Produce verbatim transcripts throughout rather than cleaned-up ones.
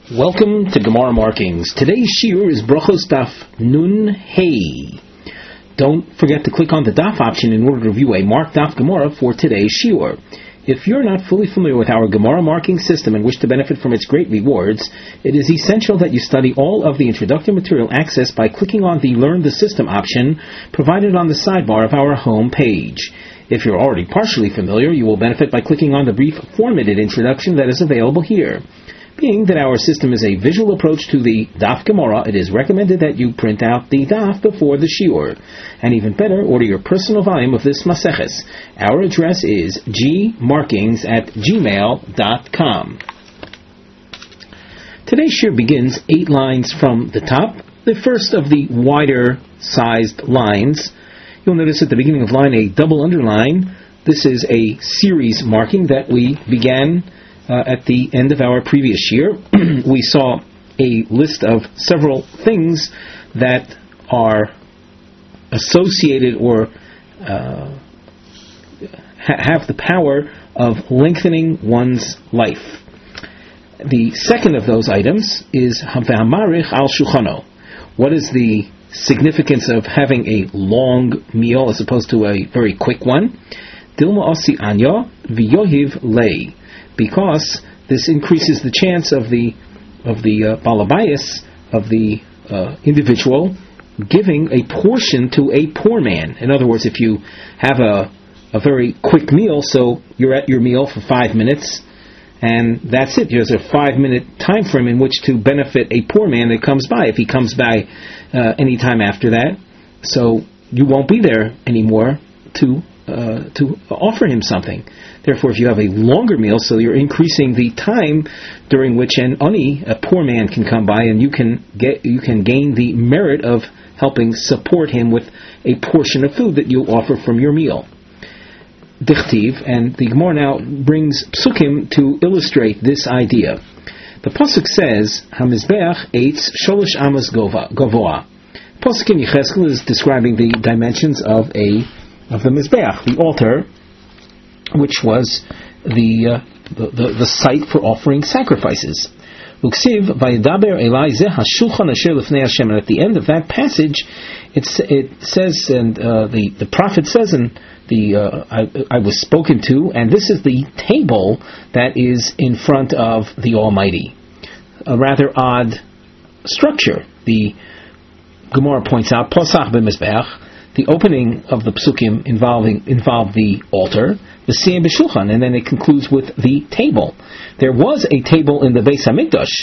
Welcome to Gemara Markings. Today's shiur is Brachos Daf Nun Hey. Don't forget to click on the Daf option in order to view a marked Daf Gemara for today's shiur. If you're not fully familiar with our Gemara marking system and wish to benefit from its great rewards, it is essential that you study all of the introductory material accessed by clicking on the Learn the System option provided on the sidebar of our home page. If you're already partially familiar, you will benefit by clicking on the brief formatted introduction that is available here. Being that our system is a visual approach to the Daf Gemara, it is recommended that you print out the Daf before the shiur. And even better, order your personal volume of this Maseches. Our address is gmarkings at gmail dot com. Today's shiur begins eight lines from the top, the first of the wider-sized lines. You'll notice at the beginning of line a double underline. This is a series marking that we began Uh, at the end of our previous year. We saw a list of several things that are associated or uh, ha- have the power of lengthening one's life. The second of those items is Hamarich al Shulchano. What is the significance of having a long meal as opposed to a very quick one? Dilma osi anya v'yohiv lei. Because this increases the chance of the of the uh, balabayas, of the uh, individual, giving a portion to a poor man. In other words, if you have a a very quick meal, so you're at your meal for five minutes, and that's it. There's a five-minute time frame in which to benefit a poor man that comes by. If he comes by uh, any time after that, so you won't be there anymore to uh, to offer him something. Therefore, if you have a longer meal, so you're increasing the time during which an ani, a poor man, can come by, and you can get you can gain the merit of helping support him with a portion of food that you offer from your meal. Dichtiv, and the Gemara now brings psukim to illustrate this idea. The pasuk says, "Hamizbeach eitz sholosh amas gavoa." Pasuk in Yecheskel is describing the dimensions of a of the mizbeach, the altar, which was the, uh, the, the the site for offering sacrifices. Uksiv vayidaber Elai zeh hashulchan asher lifnei Hashem. And at the end of that passage, it's, it says, and uh, the the prophet says, and the uh, I, I was spoken to, and this is the table that is in front of the Almighty. A rather odd structure. The Gemara points out posach b'mizbeach. The opening of the psukim involving involved the altar, the siyam b'shulchan, and then it concludes with the table. There was a table in the Beis Hamikdash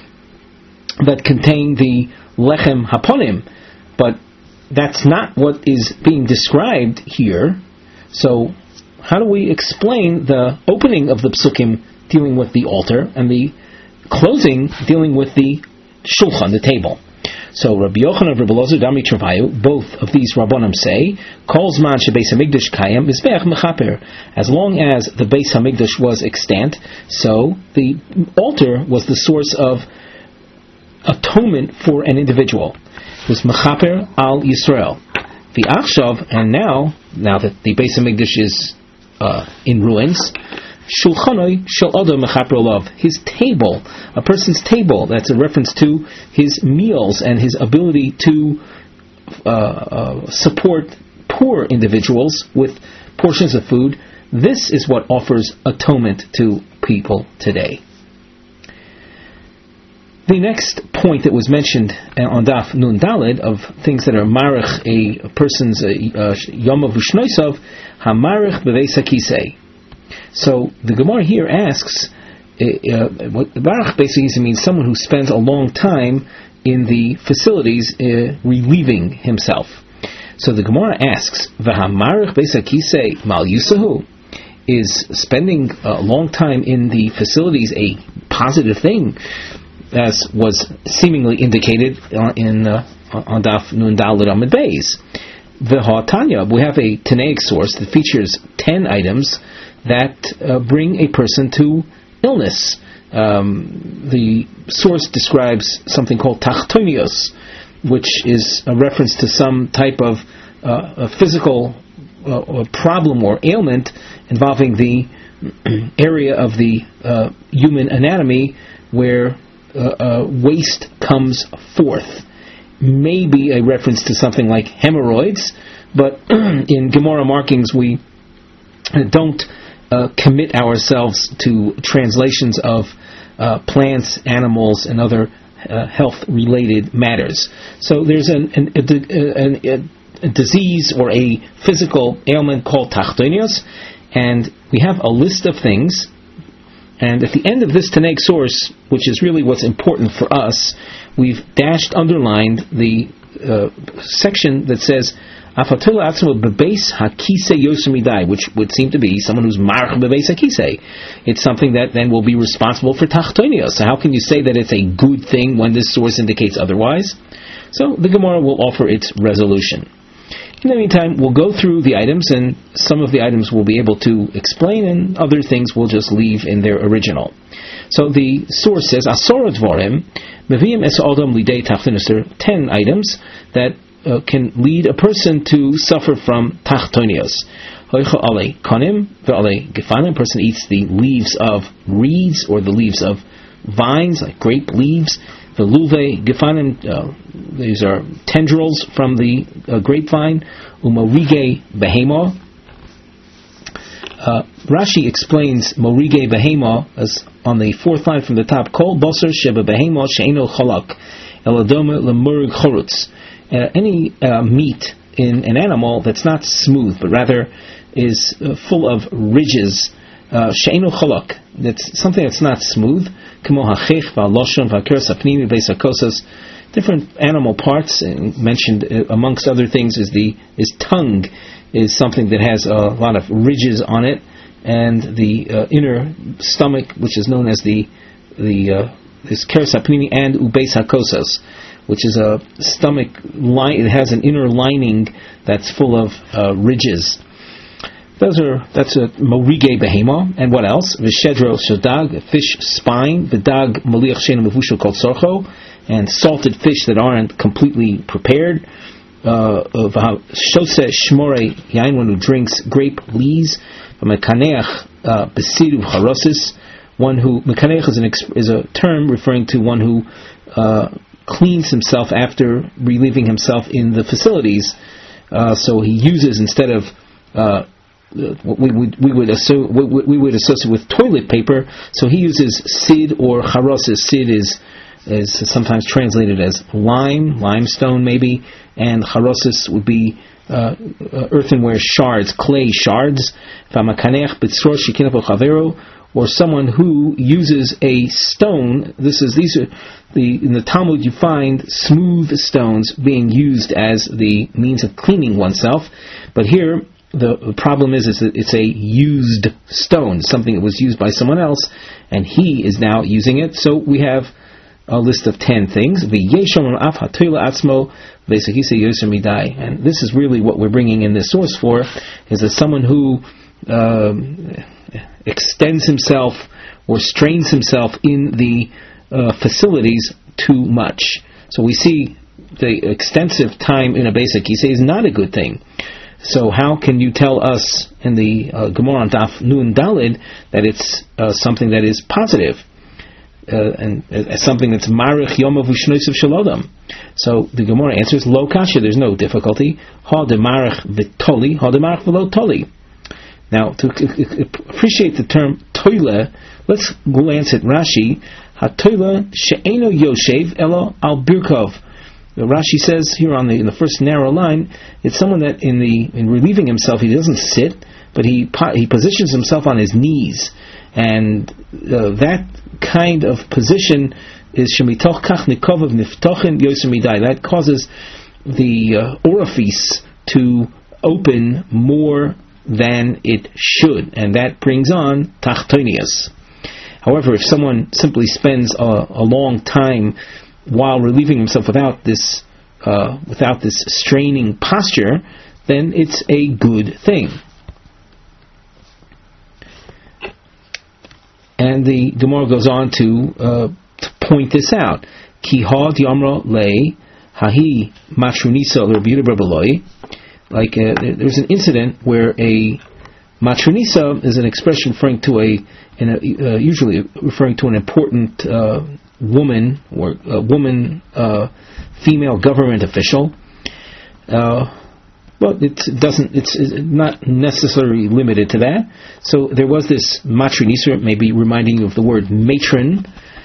that contained the lechem haponim, but that's not what is being described here. So, how do we explain the opening of the psukim dealing with the altar and the closing dealing with the shulchan, the table? So Rabbi Yochanan and Rabbi Elazar Dami Travayu, both of these Rabbanim say, Kol Zman sheBeis Hamikdash Kayam Mizbeach Mechaper. As long as the Beis Hamikdash was extant, so the altar was the source of atonement for an individual. It was Mechaper al Yisrael. The Achshav, and now, now that the Beis Hamikdash is uh, in ruins, Shulchanoi shel Adam mechaper olav, his table, a person's table. That's a reference to his meals and his ability to uh, uh, support poor individuals with portions of food. This is what offers atonement to people today. The next point that was mentioned on Daf Nun Daled of things that are marich a person's yom of ushnoisav, hamarich beveis hakisei. So the Gemara here asks, uh, what Baruch basically means someone who spends a long time in the facilities uh, relieving himself. So the Gemara asks, V'hamarich beis hakisei mal yusahu? Is spending a long time in the facilities a positive thing, as was seemingly indicated in uh, on Daf Nun Daled Amud Beis? V'ha'tanya, we have a Tanaic source that features ten items that uh, bring a person to illness. Um, the source describes something called tachtonios, which is a reference to some type of uh, a physical uh, problem or ailment involving the area of the uh, human anatomy where uh, uh, waste comes forth. Maybe a reference to something like hemorrhoids, but in Gemara markings we don't uh, commit ourselves to translations of uh, plants, animals, and other uh, health-related matters. So there's an, an, a, a, a disease or a physical ailment called tachtonios, and we have a list of things. And at the end of this Tanakh source, which is really what's important for us, we've dashed, underlined the uh, section that says Afatul atzmo bebeis hakise yosemidai, which would seem to be someone who's marach bebeis hakise. It's something that then will be responsible for tachtonios. So how can you say that it's a good thing when this source indicates otherwise? So the Gemara will offer its resolution. In the meantime, we'll go through the items, and some of the items we'll be able to explain, and other things we'll just leave in their original. So the source says, Asor Dvorim, Mevim es Adam lidei tachtonos. There are ten items that uh, can lead a person to suffer from tachtonios. Hoicha ale konim ve'ale gefanim. A person eats the leaves of reeds or the leaves of vines, like grape leaves. The luve gefanim, uh, these are tendrils from the uh, grapevine. Umorige behema. Uh, Rashi explains morige behema as on the fourth line from the top. Kol basar sheba behema she'eno chalak eladoma lemurg chorutz. Any uh, meat in an animal that's not smooth, but rather is uh, full of ridges. She'eno chalak. That's something that's not smooth. Different animal parts, mentioned uh, amongst other things, is the is tongue, is something that has a lot of ridges on it, and the uh, inner stomach, which is known as the the uh, is keres hapnimi and ubeis hakosas, which is a stomach line. It has an inner lining that's full of uh, ridges. Those are that's a morige behema, and what else? V'shedro shodag, a fish spine. V'dag moliach shein mevushel called sorcho, and salted fish that aren't completely prepared. Shose shmore yain, one who drinks grape lees. Mekaneach besidu charosis, one who mekaneach is an is a term referring to one who uh, cleans himself after relieving himself in the facilities. Uh, so he uses, instead of uh, we would we would assume we would associate with toilet paper, so he uses sid or charosis. Sid is is sometimes translated as lime, limestone maybe, and charosis would be uh, earthenware shards, clay shards. Or someone who uses a stone. This is these are the in the Talmud you find smooth stones being used as the means of cleaning oneself, but here the problem is, is that it's a used stone, something that was used by someone else, and he is now using it. So we have a list of ten things. And this is really what we're bringing in this source for, is that someone who uh, extends himself or strains himself in the uh, facilities too much. So we see the extensive time in a basic kisei is not a good thing. So how can you tell us in the uh, Gemara on Daf Nun Dalid that it's uh, something that is positive uh, and uh, something that's marich yomav u'shnoisav shalodam? So the Gemara answers lo kasha. There's no difficulty. Ha de marich v'toli, ha de marich v'lo toli. Now to appreciate the term toile, let's glance at Rashi. Ha toile she'eno yoshev elo al birkov. Rashi says here on the in the first narrow line, it's someone that in the in relieving himself, he doesn't sit, but he he positions himself on his knees, and uh, that kind of position is shemitoch kach nikovav niftochen yosemidai. That causes the uh, orifice to open more than it should, and that brings on tachtonius. However, if someone simply spends a, a long time while relieving himself without this uh, without this straining posture, then it's a good thing. And the Gemara goes on to, uh, to point this out. Ki ha diamra le hahi matronisa l'Rabbi Yehuda. Like uh, there's an incident where a matronisa is an expression referring to a, in a uh, usually referring to an important uh, woman or a woman, uh, female government official. Uh, well, it doesn't. It's, it's not necessarily limited to that. So there was this matrin Isra, maybe reminding you of the word matron,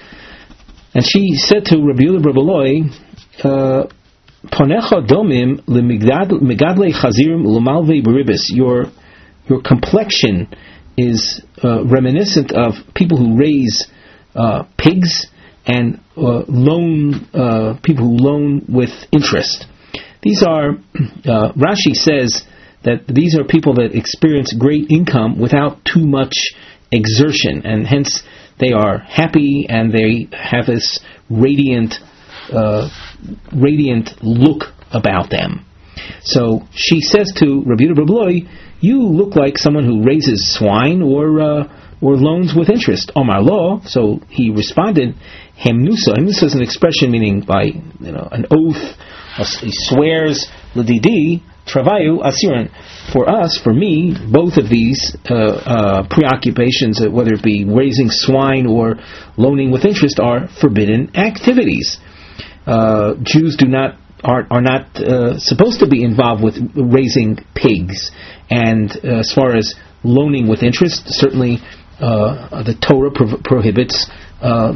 and she said to Rabbi Yehuda bar Baloi, "Panecha domim lemegadlei chazirim ulemalvei beribis." Your your complexion is uh, reminiscent of people who raise uh, pigs and uh, loan uh, people who loan with interest. These are, uh, Rashi says that these are people that experience great income without too much exertion, and hence they are happy and they have this radiant, uh, radiant look about them. So she says to Rabbi Yehuda bar Baloi, "You look like someone who raises swine or uh, or loans with interest." Omar lo. So he responded, "Hemnusa." Hemnusa is an expression meaning by you know an oath. He swears, "L'didi travayu asiran." For us, for me, both of these uh, uh, preoccupations, uh, whether it be raising swine or loaning with interest, are forbidden activities. Uh, Jews do not are are not uh, supposed to be involved with raising pigs, and uh, as far as loaning with interest, certainly uh, the Torah pro- prohibits uh,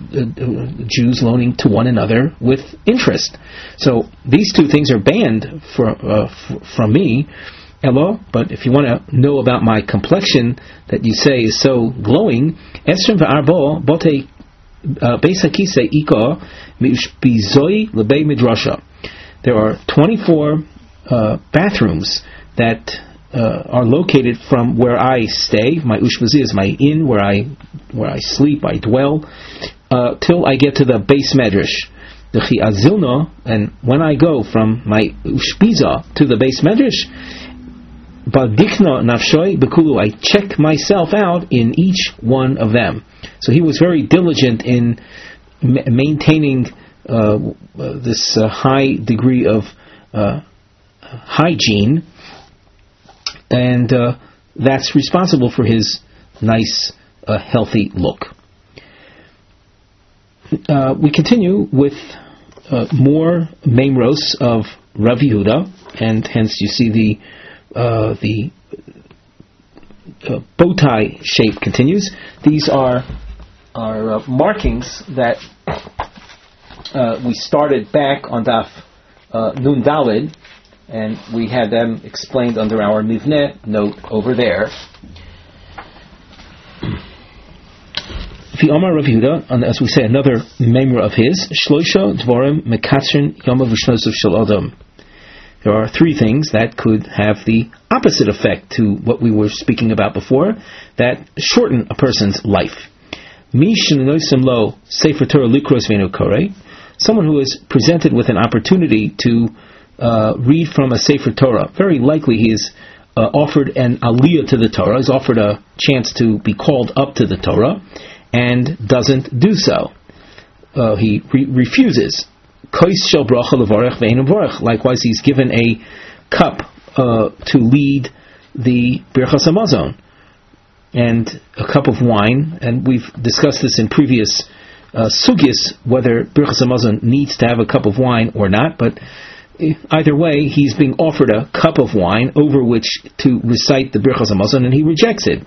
Jews loaning to one another with interest. So these two things are banned for, uh, f- from me. Hello, but if you want to know about my complexion that you say is so glowing, Esrim v'arbo bote beis hakisei iko mishbizoi lebei midrasha. There are twenty-four uh, bathrooms that uh, are located from where I stay. My ushvazi is my inn, where I where I sleep, I dwell, uh, till I get to the base medrash. The chi azilno, and when I go from my ushpiza to the base medrash, badikna nafshoi bekulu, I check myself out in each one of them. So he was very diligent in ma- maintaining uh, this uh, high degree of uh, hygiene, and uh, that's responsible for his nice, uh, healthy look. Uh, we continue with uh, more memros of Rav Yehuda, and hence you see the uh, the uh, bow tie shape continues. These are are uh, markings that uh, we started back on Daf uh, Nun Dalid, and we had them explained under our Mivneh note over there. The Omar Rav Yehuda, and as we say, another memra of his, Shloisha Dvorim Mekatzrin Yomav V'Shnosov Shel Adam. There are three things that could have the opposite effect to what we were speaking about before, that shorten a person's life. Mi Shenosim Lo Sefer Torah Likros V'Eino Korei, someone who is presented with an opportunity to uh, read from a Sefer Torah. Very likely he is uh, offered an aliyah to the Torah, is offered a chance to be called up to the Torah, and doesn't do so. Uh, he re- refuses. Likewise, he's given a cup uh, to lead the Birchas Hamazon, and a cup of wine, and we've discussed this in previous uh, sugyas, whether Birchas Hamazon needs to have a cup of wine or not, but either way, he's being offered a cup of wine over which to recite the Birchas Hamazon, and he rejects it.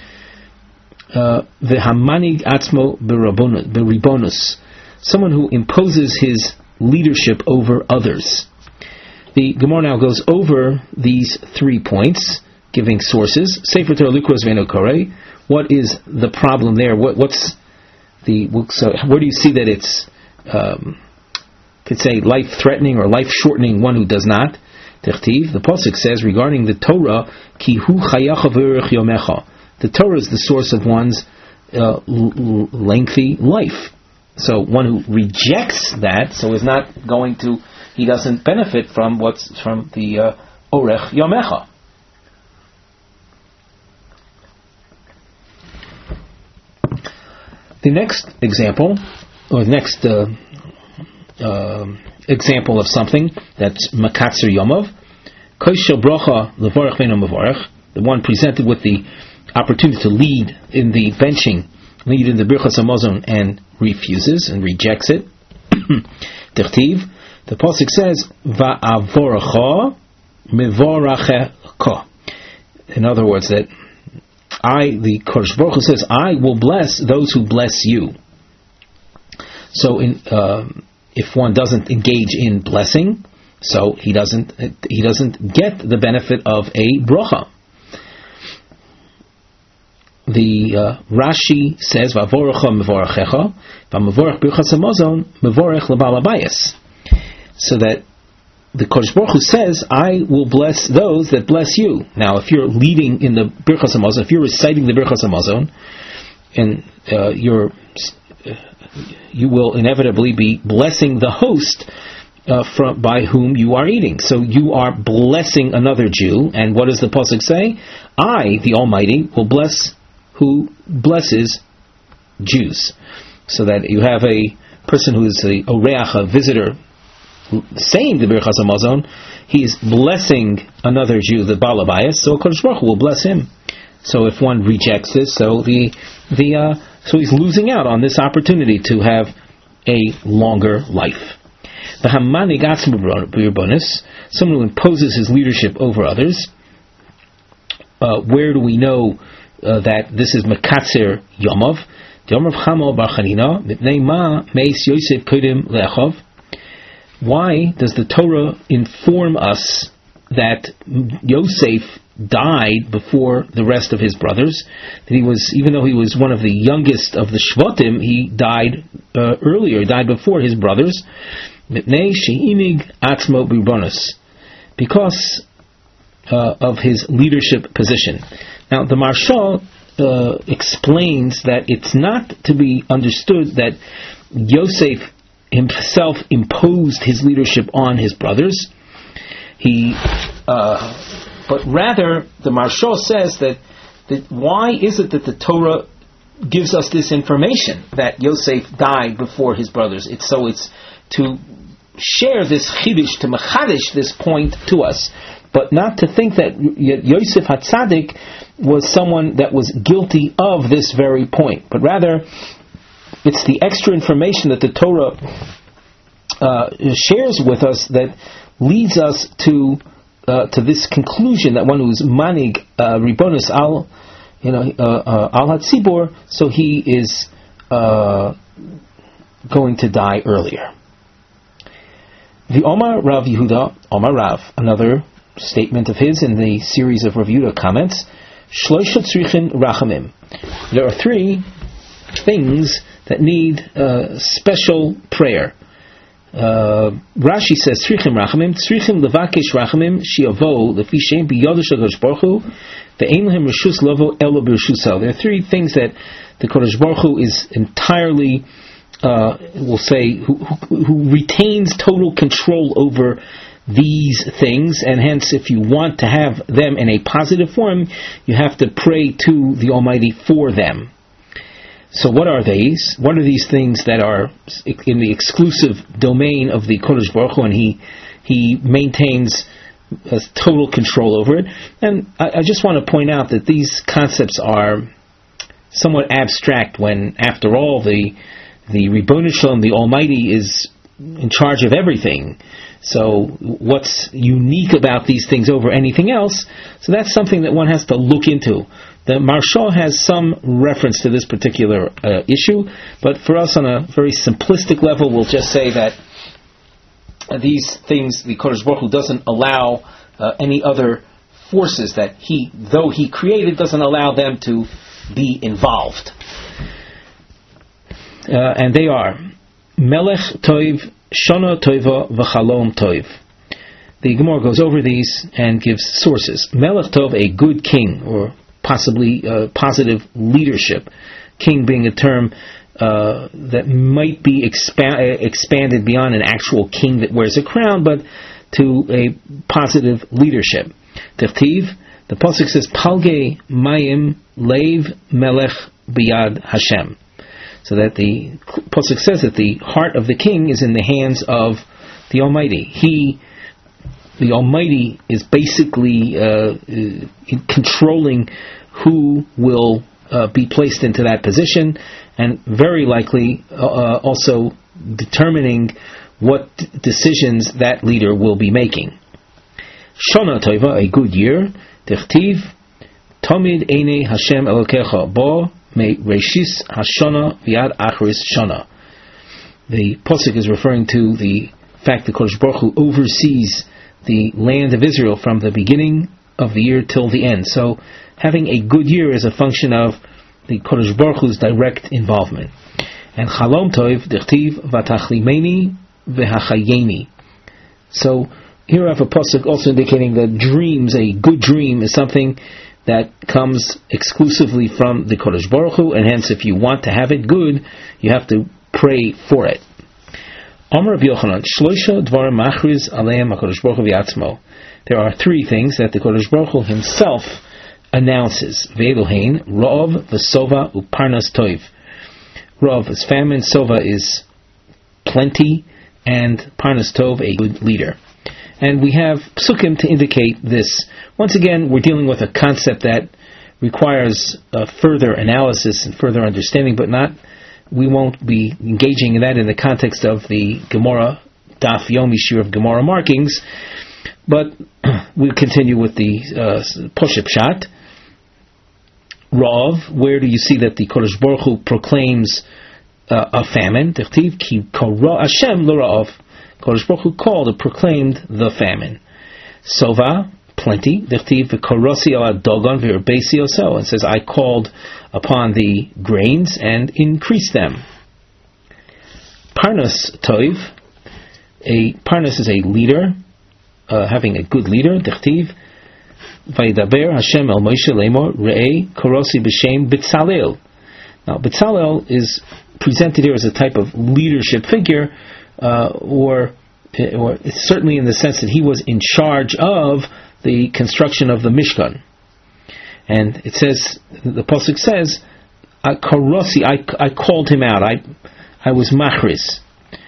The hamanig atzmo beribonus, someone who imposes his leadership over others. The Gemara now goes over these three points, giving sources. Sefer Torah Likros V'Eino Korei. What is the problem there? What, what's the so where do you see that it's um, could say life-threatening or life-shortening one who does not? Techtiv, the pasuk says regarding the Torah, Ki hu chayacha v'erech yomecha. The Torah is the source of one's uh, l- lengthy life. So one who rejects that, so is not going to, he doesn't benefit from what's from the uh, Orech Yomecha. The next example, or the next uh, uh, example of something that's Makatzer Yomov, Koshel Brocha Levorech V'Eino Mevorech, the one presented with the opportunity to lead in the benching, lead in the Birchas Hamazon, and refuses and rejects it. Tertiv, the pasuk says, "Va'avoracha mevorachecha." In other words, that I, the Kodesh Baruch Hu says, I will bless those who bless you. So, in, uh, if one doesn't engage in blessing, so he doesn't he doesn't get the benefit of a bracha. The uh, Rashi says, "Va'avoracha mevorachecha, va'mevorach birchas hamazon mevorach lebal habayis." So that the Kodesh Baruch Hu says, I will bless those that bless you. Now, if you're leading in the Birchas Hamazon, if you're reciting the Birchas Hamazon, and uh, you're, uh, you will inevitably be blessing the host uh, from by whom you are eating. So you are blessing another Jew, and what does the pasuk say? I, the Almighty, will bless who blesses Jews. So that you have a person who is a oreach, a visitor, saying the Birchas Hamazon, he is blessing another Jew, the Baal Habayis, so Kodesh Baruch Hu will bless him. So if one rejects this, so the the uh, so he's losing out on this opportunity to have a longer life. The Hamanig Atzmo B'Rabbanis, someone who imposes his leadership over others. Uh, where do we know uh, that this is Mekatzer Yomov? The Yomov Chamo Bar Chanina Mipnei Ma Meis Yosef Kodim Le'achov. Why does the Torah inform us that Yosef died before the rest of his brothers? That he was, even though he was one of the youngest of the Shvatim, he died uh, earlier, died before his brothers. Because uh, of his leadership position. Now, the Maharshal uh, explains that it's not to be understood that Yosef himself imposed his leadership on his brothers. He, uh, but rather, the Maharshal says that, that why is it that the Torah gives us this information that Yosef died before his brothers? It's so it's to share this chidush, to mechadish this point to us, but not to think that Yosef HaTzadik was someone that was guilty of this very point, but rather it's the extra information that the Torah uh, shares with us that leads us to uh, to this conclusion that one who's manig uh, ribonus al, you know, uh, uh, al hatzibor, so he is uh, going to die earlier. The Omar Rav Yehuda, Omar Rav, another statement of his in the series of Rav Yehuda comments, Shloisha tzrichin rachamim. There are three things that need uh, special prayer. Uh, Rashi says, Tzrichim rachamim, tzrichim levakesh rachamim, shiavo, lefi shem biyodesh HaKadosh Baruch Hu, ve'ein lehem reshus lovo elo b'reshusah. There are three things that the Kodesh Baruch Hu is entirely, uh, we'll say, who, who, who retains total control over these things, and hence if you want to have them in a positive form, you have to pray to the Almighty for them. So what are these? What are these things that are in the exclusive domain of the Kodesh Baruch Hu, and he he maintains uh, total control over it? And I, I just want to point out that these concepts are somewhat abstract when, after all, the the Ribono Shel Olam, the Almighty, is in charge of everything. So what's unique about these things over anything else? So that's something that one has to look into. The Maharshal has some reference to this particular uh, issue, but for us on a very simplistic level, we'll just say that uh, these things, the Kodesh Baruch Hu doesn't allow uh, any other forces that he, though he created, doesn't allow them to be involved. Uh, and they are Melech Toiv, Shana Toiva, V'Chalom Toiv. The Gemara goes over these and gives sources. Melech Tov, a good king, or possibly uh, positive leadership. King being a term uh, that might be expa- expanded beyond an actual king that wears a crown, but to a positive leadership. Tertiv, the pasuk says, Palge Mayim Leiv Melech Biyad Hashem. So that the pasuk says that the heart of the king is in the hands of the Almighty. He, the Almighty, is basically uh, controlling who will uh, be placed into that position, and very likely uh, also determining what d- decisions that leader will be making. Shana Tova, a good year. Tichtiv, Tamid Einei Hashem Elokecha Bo Me Reshis Hashana Viad Achris Shana. The pasuk is referring to the fact that Kodesh Baruch Hu oversees the land of Israel from the beginning of the year till the end. So, having a good year is a function of the Kodesh Baruch Hu's direct involvement. And Chalom Tov Dichtiv Vatachlimeni V'Hachayeni. So, here I have a pasuk also indicating that dreams, a good dream, is something that comes exclusively from the Kodesh Baruch Hu, and hence if you want to have it good, you have to pray for it. Amar Rabbi Yochanan, Shloisha Dvarim Machriz Aleim HaKadosh Baruch Hu V'Atzmo. There are three things that the Kodesh Baruch Hu himself announces. Ve'elohein, Ra'ov, V'Sova, U'Parnas Tov. Ra'ov is famine, Sova is plenty, and Parnas Tov, a good leader. And we have psukim to indicate this. Once again, we're dealing with a concept that requires uh, further analysis and further understanding, but not, we won't be engaging in that in the context of the Gemara, Daf Yomi Shir of Gemara markings, but we'll continue with the uh, Poshe Pshat. Rav, where do you see that the Kodesh Baruch Hu proclaims uh, a famine? Tichtiv ki kara Hashem l'ra'av. Kodesh Baruch Hu called or proclaimed the famine. Sova, plenty. Dichtiv v'karasi ala dogon v'erbesi oso. And says, I called upon the grains and increased them. Parnas toiv. A parnas is a leader, uh, having a good leader. Dichtiv v'yidaber Hashem el Moshe lemor re'ei karasi b'shem B'Tzalel. Now, B'Tzalel is presented here as a type of leadership figure, Uh, or, or certainly in the sense that he was in charge of the construction of the Mishkan. And it says, the pasuk says, Karasi, I, I called him out, I, I was machris.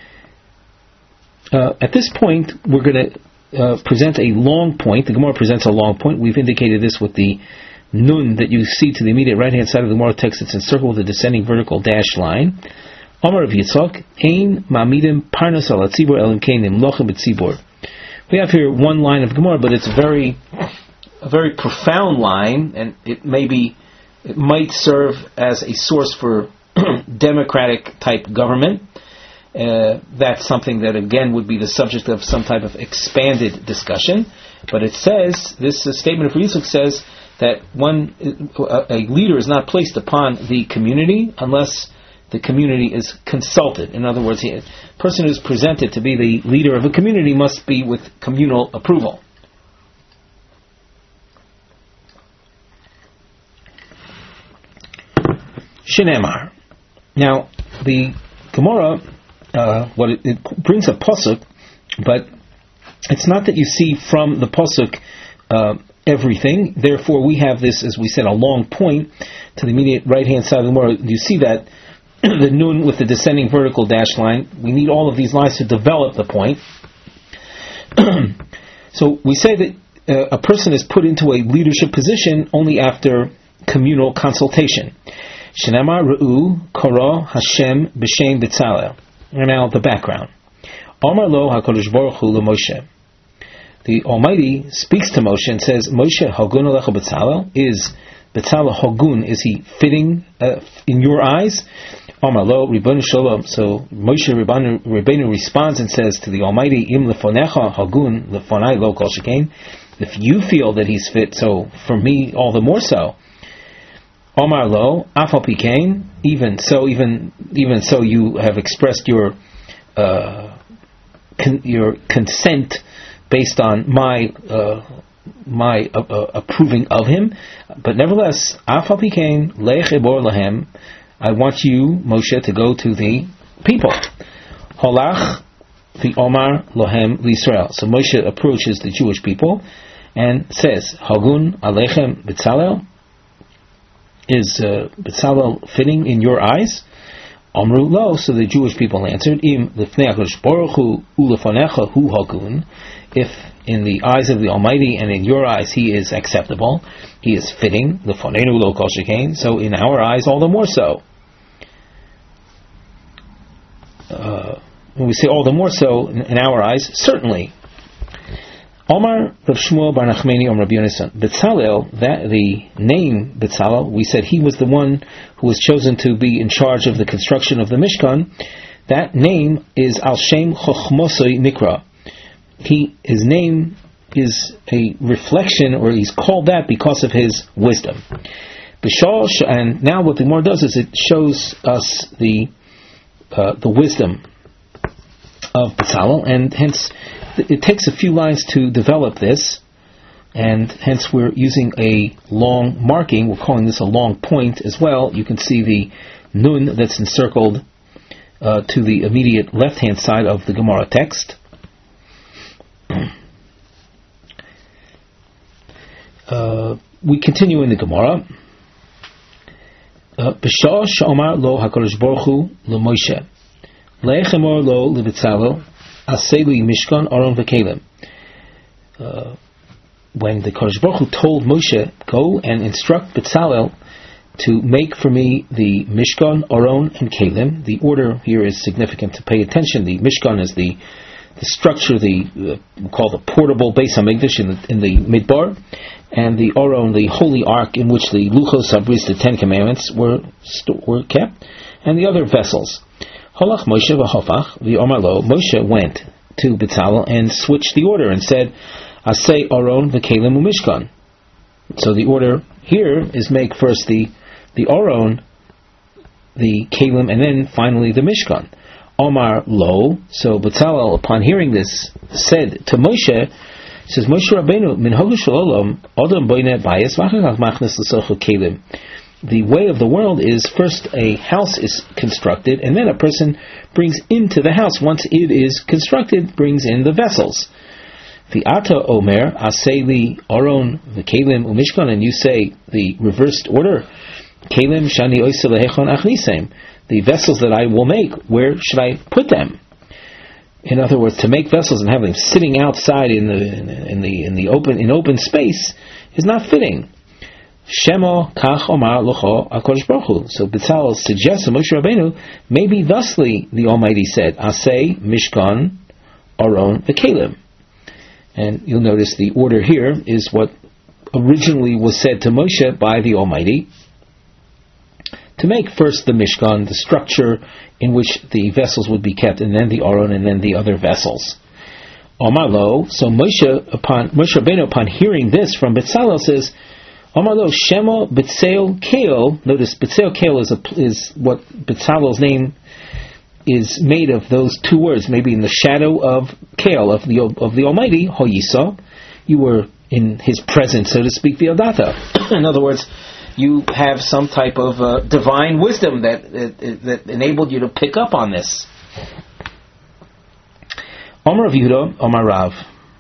Uh, at this point, we're going to uh, present a long point. The Gemara presents a long point. We've indicated this with the nun that you see to the immediate right-hand side of the Gemara text. It's encircled with a descending vertical dash line. Amar of Yitzchak, Ein Mamidim Parnas Al Tzibur Elim Kein Nimlochem B'Tzibur. We have here one line of Gemara, but it's a very, a very profound line, and it may be, it might serve as a source for democratic type government. Uh, that's something that again would be the subject of some type of expanded discussion. But it says, this uh, statement of Yitzchak says that one, a, a leader is not placed upon the community unless the community is consulted. In other words, a person who is presented to be the leader of a community must be with communal approval. Shinemar. Now, the Gemara, uh, what it, it brings a pasuk, but it's not that you see from the pasuk uh, everything. Therefore, we have this, as we said, a long point to the immediate right-hand side of the Gemara. You see that the nun with the descending vertical dash line. We need all of these lines to develop the point. So we say that uh, a person is put into a leadership position only after communal consultation. Shenamar Re'u Kara Hashem B'Shem B'Tzalel. And now the background. Amar Lo HaKadosh Baruch Hu LeMoshe. The Almighty speaks to Moshe and says, Moshe Hagun Alecha B'Tzalel. Is B'Tzalel Hagun, is he fitting uh, in your eyes? Amar Lo Ribbonu Shalom. So Moshe Rabbeinu responds and says to the Almighty, Im Lefonecha Hagun Lefonai Lo Kol Shekain. If you feel that he's fit, so for me all the more so. Amar Lo Afal Pikein. Even so, even even so, you have expressed your uh, con- your consent based on my uh, my uh, uh, approving of him. But nevertheless, Afal Pikein Lech Ebor Lahem. I want you, Moshe, to go to the people. Holach the Omar Lohem L'Yisrael. So Moshe approaches the Jewish people and says, Hagun Alechem B'Tzalel. Is uh, B'Tzalel fitting in your eyes? Amru lo, so the Jewish people answered, Im lifnei HaKadosh Baruch Hu ulefanecha hu hagun, if in the eyes of the Almighty and in your eyes he is acceptable, he is fitting, lefanenu lo kol shekain, so in our eyes all the more so. Uh, when we say all the more so, in, in our eyes, certainly. Omar Rav Shmuel Bar Nachmani Om Rabbi Yonasan. Betzalel, that the name Betzalel, we said he was the one who was chosen to be in charge of the construction of the Mishkan. That name is Al Shem Chochmosoi Nikra. He, his name is a reflection, or he's called that because of his wisdom. B'shal, and now what the Gemara does is it shows us the uh, the wisdom of Betzalel, and hence it takes a few lines to develop this, and hence we're using a long marking. We're calling this a long point as well. You can see the nun that's encircled uh, to the immediate left-hand side of the Gemara text. Uh, we continue in the Gemara. B'shah she'omar lo HaKadosh Baruch Hu leMoshe le'echemor lo leBetzalel Aseli Mishkan Aron V'Kelim. Uh, when the Kadosh Baruch Hu told Moshe, go and instruct Betzalel to make for me the Mishkan, Aron, and Kelim. The order here is significant to pay attention. The Mishkan is the the structure, the uh, we call the portable Beis Hamikdash in the, in the Midbar, and the Aron, the holy ark in which the Luchos Habris, the Ten Commandments, were st- were kept, and the other vessels. Holach Moshe v'hofach v'omarlo. Moshe went to Betzalel and switched the order and said, Asay Aron v'kelim u'mishkan. So the order here is make first the the Aron, the kelim, and then finally the Mishkan. Omar lo. So Betzalel, upon hearing this, said to Moshe, says Moshe Rabbeinu min hogu shalom adam boine bayis v'achar machnes l'sochel kelim. The way of the world is first a house is constructed, and then a person brings into the house. Once it is constructed, brings in the vessels. The Ata Omer Aseli Aron v'Kelim u'Mishkan, and you say the reversed order. Kelim shani oise lehechon achnisem. The vessels that I will make, where should I put them? In other words, to make vessels and have them sitting outside in the in the in the open in open space is not fitting. Shemo kach omar locho HaKadosh Baruch Hu. So Betzalel suggests to Moshe Rabbeinu, maybe thusly the Almighty said, Asay Mishkan Aron v'Kelim. And you'll notice the order here is what originally was said to Moshe by the Almighty, to make first the Mishkan, the structure in which the vessels would be kept, and then the Aron, and then the other vessels. Omar lo. So Moshe upon Moshe Rabbeinu, upon hearing this from Betzalel, says, Amalo Shemo Betzel Kael. Notice Betzel Kael is a, is what Betzalel's name is made of. Those two words, maybe in the shadow of Kael, of the of the Almighty. Hoyisa, you were in His presence, so to speak. V'yadata. In other words, you have some type of uh, divine wisdom that, that that enabled you to pick up on this. Omar Rav Yehuda, Omar Rav.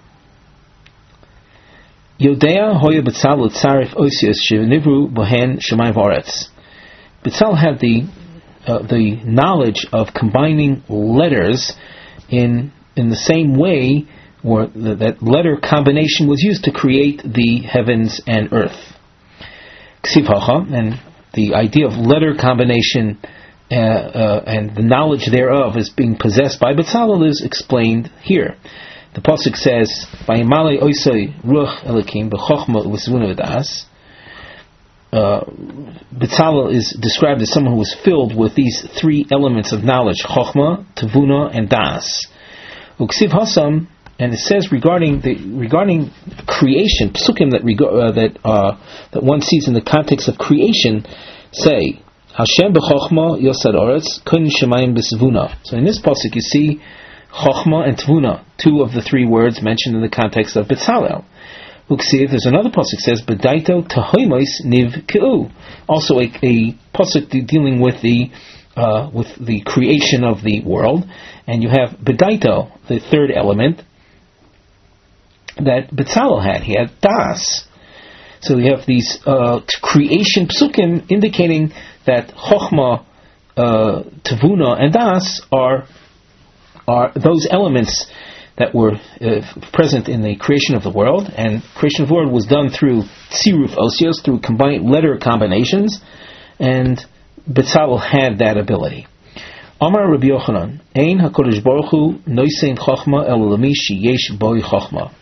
Yodea hoya Betzalel tzarif osios shenivru bohen shemayim v'aretz. Betzalel had the uh, the knowledge of combining letters in in the same way, or the, that letter combination was used to create the heavens and earth. Ksiv hacha, and the idea of letter combination uh, uh, and the knowledge thereof is being possessed by Betzalel is explained here. The pasuk says, "Vayimale oisei ruach Elokim b'chochma u'v'zvuna v'das." Betzalel is described as someone who was filled with these three elements of knowledge: chochma, tevuna, and das. Uksiv hasam, and it says regarding the regarding creation, psukim that reg- uh, that uh, that one sees in the context of creation, say Hashem b'chochma yosad oretz kun shemayim b'zvuna. So in this pasuk you see Chochma and Tvuna, two of the three words mentioned in the context of Betzalel. Uksiv, there's another pasuk says Bedaito tahoimos niv keu. Also a, a pasuk dealing with the uh, with the creation of the world, and you have Bedaito, the third element that Betzalel had. He had das. So we have these uh, creation psukim indicating that Chochma uh, Tavuna and Das are are those elements that were uh, present in the creation of the world, and creation of the world was done through tziruf osios, through combined letter combinations, and Betzalel had that ability. Amar Rabbi Yochanan, Ein HaKadosh Baruch Hu noisein chochma el lami sheyesh boi chochma.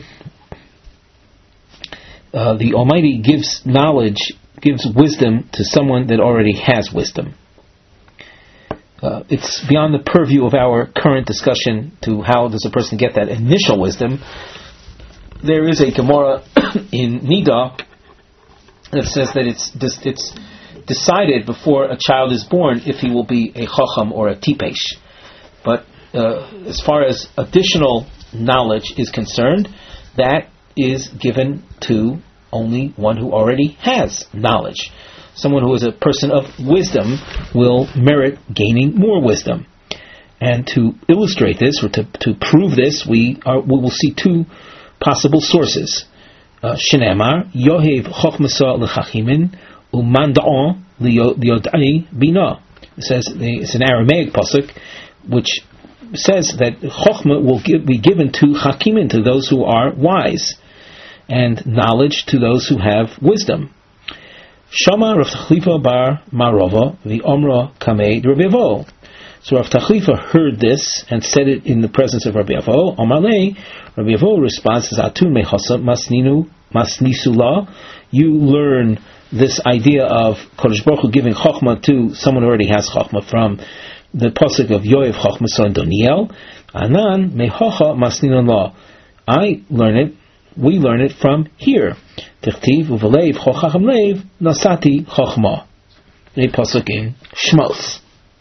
Uh, the Almighty gives knowledge, gives wisdom to someone that already has wisdom. Uh, it's beyond the purview of our current discussion to how does a person get that initial wisdom. There is a Gemara in Nida that says that it's it's decided before a child is born if he will be a chacham or a tipesh. But uh, as far as additional knowledge is concerned, that is given to only one who already has knowledge. Someone who is a person of wisdom will merit gaining more wisdom. And to illustrate this, or to, to prove this, we are we will see two possible sources. Shenamar Yohev Chochmasa Lechachimin Umanda'on Liodai Bina. It says it's an Aramaic pasuk which says that Chochma will give, be given to Hakimin, to those who are wise, and knowledge to those who have wisdom. Shama Rav Tachlifa bar Marova the Omra Kamei Rabbi Avo. So Rav Tachlifa heard this and said it in the presence of Rabbi Avo. Omalei, Rabbi Avo responds, Atun mehasa masninu masnisula. You learn this idea of Kodesh Baruch Hu giving Chochma to someone who already has Chochma from the pasuk of Yoav Chochma son Doniel. Anan mehocha masninu la. I learn it. We learn it from here. Tichtiv uvalev chochacham lev nasati chochma. A pasuk in Shmos.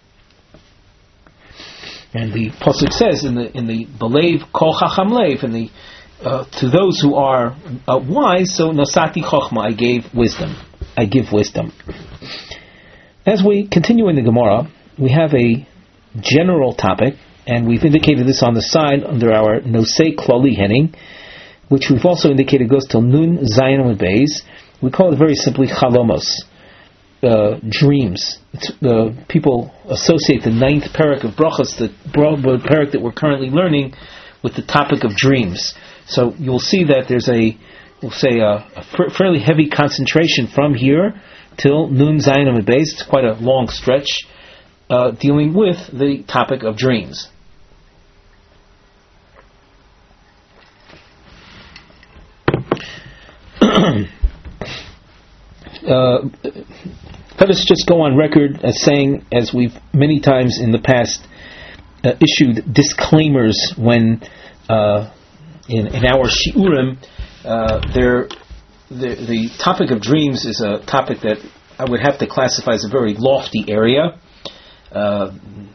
And the pasuk says in the in the belev kol chacham lev, in the uh, to those who are uh, wise, so nasati chochma, I gave wisdom. I give wisdom. As we continue in the Gemara, we have a general topic, and we've indicated this on the side under our Nosei Klali heading, which we've also indicated goes till Nun Zayin and Beis. We call it very simply Chalomos, uh, dreams. It's, uh, people associate the ninth parak of Brachos, the parak that we're currently learning, with the topic of dreams. So you'll see that there's a, we'll say, a, a fairly heavy concentration from here till Nun Zayin and Beis. It's quite a long stretch uh, dealing with the topic of dreams. Uh, let us just go on record as saying, as we've many times in the past uh, issued disclaimers when uh, in, in our shiurim, uh, there, the, the topic of dreams is a topic that I would have to classify as a very lofty area. Uh,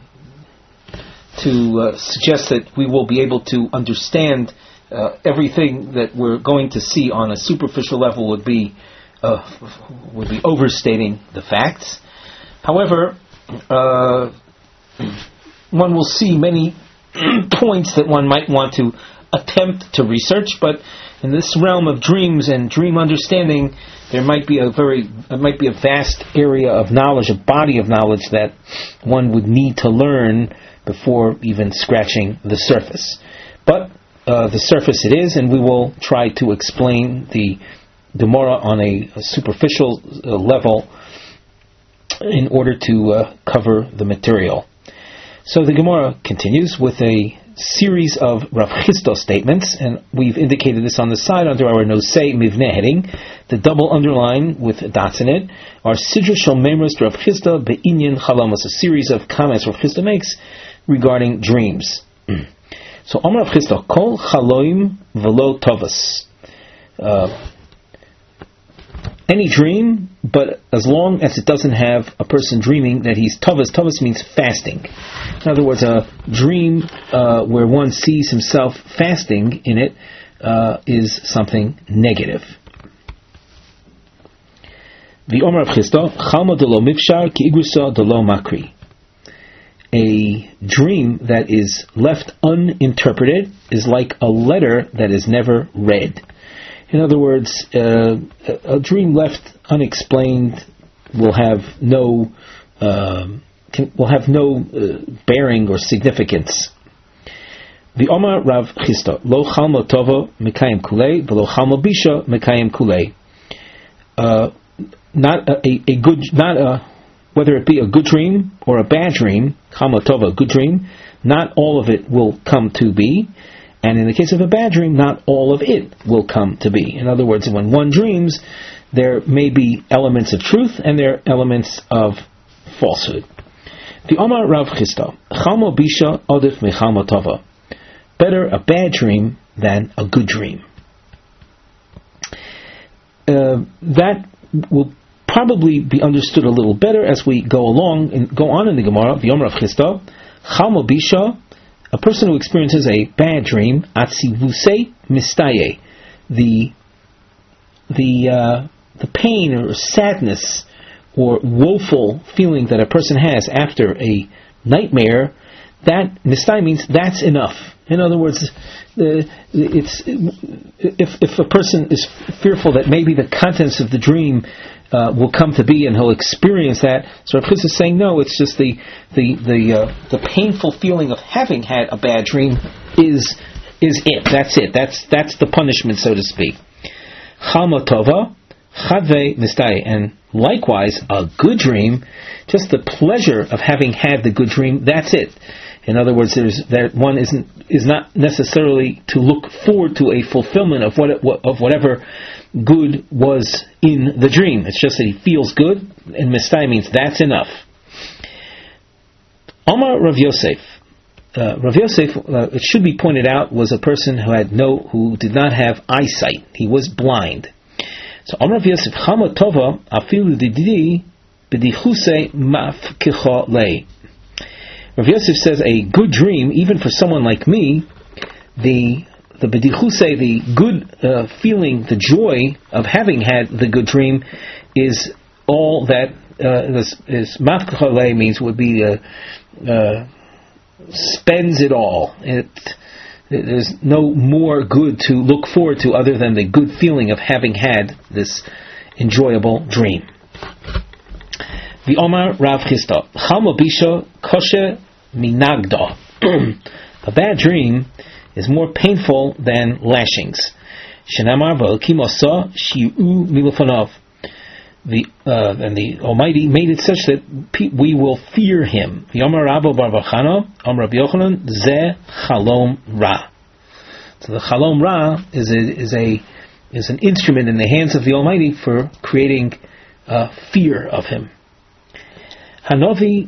to uh, suggest that we will be able to understand uh, everything that we're going to see on a superficial level would be Uh, would be overstating the facts. However, uh, one will see many points that one might want to attempt to research, but in this realm of dreams and dream understanding, there might be a very, it might be a vast area of knowledge, a body of knowledge that one would need to learn before even scratching the surface. But uh, the surface it is, and we will try to explain the Gemara on a, a superficial uh, level in order to uh, cover the material. So the Gemara continues with a series of Rav Chisda statements, and we've indicated this on the side under our Nosei Mivneh heading. The double underline with dots in it are Sidra Shel Memros Rav Chisda Be'inyan Chalamos, a series of comments Rav Chisda makes regarding dreams. So Amar Rav Chisda Kol Chaloim Velo Tovas. Uh, Any dream, but as long as it doesn't have a person dreaming that he's tovas. Tovas means fasting. In other words, a dream uh, where one sees himself fasting in it uh, is something negative. The Omer of Chisda, Chalma de lo mifshar ki igrusa de lo makri. A dream that is left uninterpreted is like a letter that is never read. In other words, uh, a dream left unexplained will have no uh, can, will have no uh, bearing or significance. The Omar Rav Chisda, lo chalmo tovo mekayim kulei, v'lo chalmo bisha mekayim kulei. Uh, not a, a, a good, not a, whether it be a good dream or a bad dream, chalmo tova, good dream, not all of it will come to be, and in the case of a bad dream, not all of it will come to be. In other words, when one dreams, there may be elements of truth and there are elements of falsehood. The Omar Rav Chisda, chalmo bisha odif mechalmo tova. Better a bad dream than a good dream. Uh, that will probably be understood a little better as we go along and go on in the Gemara. The Omar of Chisda, chalmo bisha, a person who experiences a bad dream, atzivusei mistaye, the the uh, the pain or sadness or woeful feeling that a person has after a nightmare, that mistaye means that's enough. In other words, uh, it's if if a person is fearful that maybe the contents of the dream uh, will come to be and he'll experience that, so Rav Chisda is saying no. It's just the the the uh, the painful feeling of having had a bad dream is is it. That's it. That's that's the punishment, so to speak. Chalmo tova chadve mistaye, and likewise a good dream, just the pleasure of having had the good dream. That's it. In other words, there's that one isn't is not necessarily to look forward to a fulfillment of what, it, of whatever good was in the dream. It's just that he feels good, and mistai means that's enough. Omar Rav Yosef, uh, Rav Yosef, uh, it should be pointed out, was a person who had no, who did not have eyesight. He was blind. So Omar Rav Yosef, Chama Tova afilu didi b'dichusei mafkicha lei. Rav Yosef says a good dream, even for someone like me, the the b'dichusei, the good uh, feeling, the joy of having had the good dream, is all that uh, is, is mafkicha lei means would be uh, uh, spends it all. It There's no more good to look forward to other than the good feeling of having had this enjoyable dream. The Omar Rav Chisda, Chalmo bisha koshe minagda. A bad dream is more painful than lashings. Shenamar v'alkimosa shi'u milufanov. The uh, and the Almighty made it such that pe- we will fear Him. The Omar Rabba Bar Vachana, Omar Rabbi Yochanan, Ze Chalom Ra. So the Chalom Ra is a, is a is an instrument in the hands of the Almighty for creating uh, fear of Him. Hanavi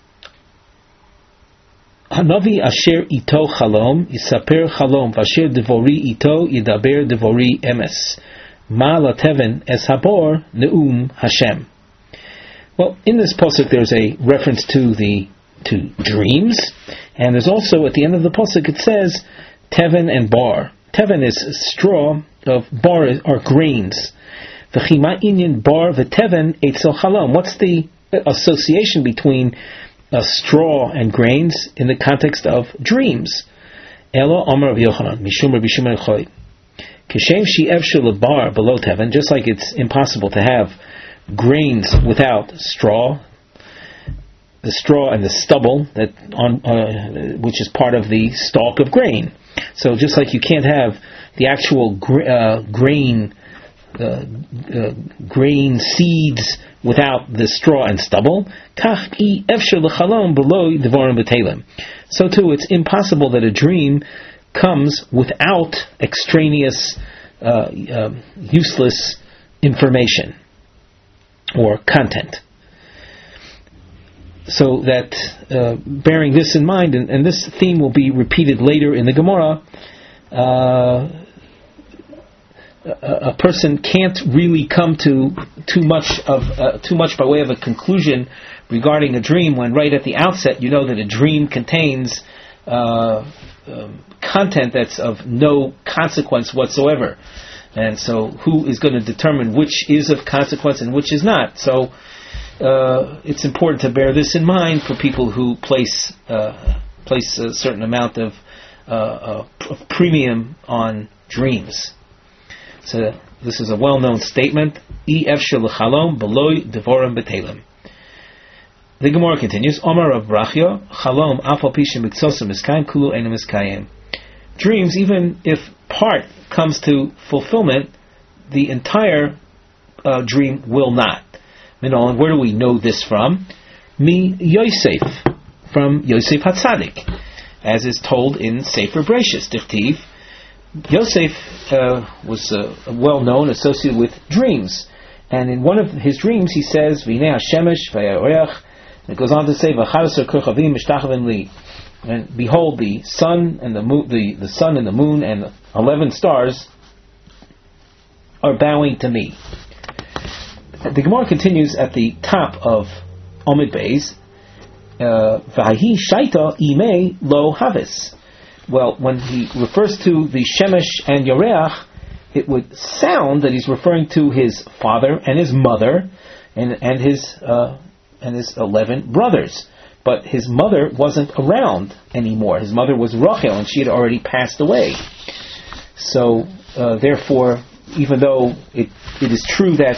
Hanavi Asher Ito Chalom Yisaper Chalom Vasher Devori Ito Yidaber Devori Emes. Ma'ala Teven es Habor Neum Hashem. Well, in this pasuk there's a reference to the to dreams, and there's also at the end of the pasuk it says Teven and bar. Teven is straw, of bar are grains. V'chima inyan bar v'teven eitzel chalom. What's the association between a straw and grains in the context of dreams? Elo Amar Rav Yochanan Mishum Rabbi Shimon Choy. Kishem she'ev shel bar below teven, just like it's impossible to have grains without straw, the straw and the stubble that on uh, which is part of the stalk of grain. So just like you can't have the actual gra- uh, grain uh, uh, grain seeds without the straw and stubble, kach ev shel chalom below devarim b'telim. So too, it's impossible that a dream comes without extraneous, uh, uh, useless information or content. So that, uh, bearing this in mind, and, and this theme will be repeated later in the Gemara, uh, a, a person can't really come to too much of uh, too much by way of a conclusion regarding a dream when right at the outset you know that a dream contains uh, um, content that's of no consequence whatsoever. And so who is going to determine which is of consequence and which is not? So uh, it's important to bear this in mind for people who place uh, place a certain amount of, uh, uh, of premium on dreams. So this is a well-known statement. E F shalom beloy devorim betelim. The Gemara continues, Omar of Brachya, Chalom, Afal Pishim, B'Ksosim, Miskayim, Kulu, Einu Miskayim. Dreams, even if part comes to fulfillment, the entire uh, dream will not. And where do we know this from? Mi Yosef, from Yosef HaTzadik, as is told in Sefer Bereshis. Dichtiv, Yosef uh, was uh, well known, associated with dreams. And in one of his dreams he says, V'nei HaShemesh v'Yareach, and it goes on to say, V'chadasar Kochavim mishtachavim li. And behold, the sun and the moon, the, the sun and the moon and eleven stars are bowing to me. The Gemara continues at the top of Omid Beis, V'ahi shaita imei lo havis. Well, when he refers to the Shemesh and Yoreach, it would sound that he's referring to his father and his mother and and his uh, and his eleven brothers. But his mother wasn't around anymore. His mother was Rachel, and she had already passed away. So, uh, therefore, even though it it is true that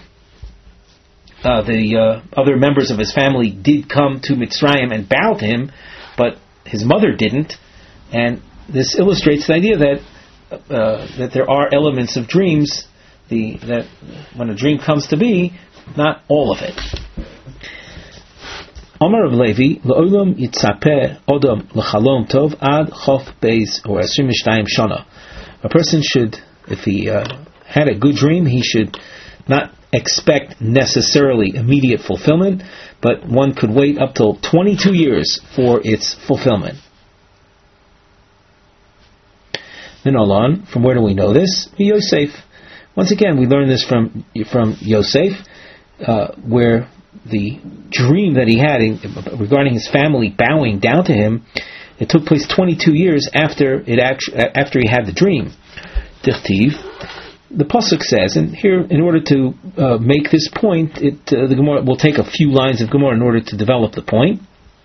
uh, the uh, other members of his family did come to Mitzrayim and bow to him, but his mother didn't, and this illustrates the idea that uh, that there are elements of dreams, the that when a dream comes to be, not all of it. Omar of Levi, L'olam yitzapeh odom l'chalom tov ad chof beis or esrim mishtayim shana. A person should, if he uh, had a good dream, he should not expect necessarily immediate fulfillment, but one could wait up till twenty-two years for its fulfillment. Then on, from where do we know this? Yosef. Once again, we learn this from from Yosef, uh, where the dream that he had in, regarding his family bowing down to him, it took place twenty-two years after it actu- after he had the dream. Dichtiv, the pasuk says, and here, in order to uh, make this point, it uh, the Gemara will take a few lines of Gemara in order to develop the point.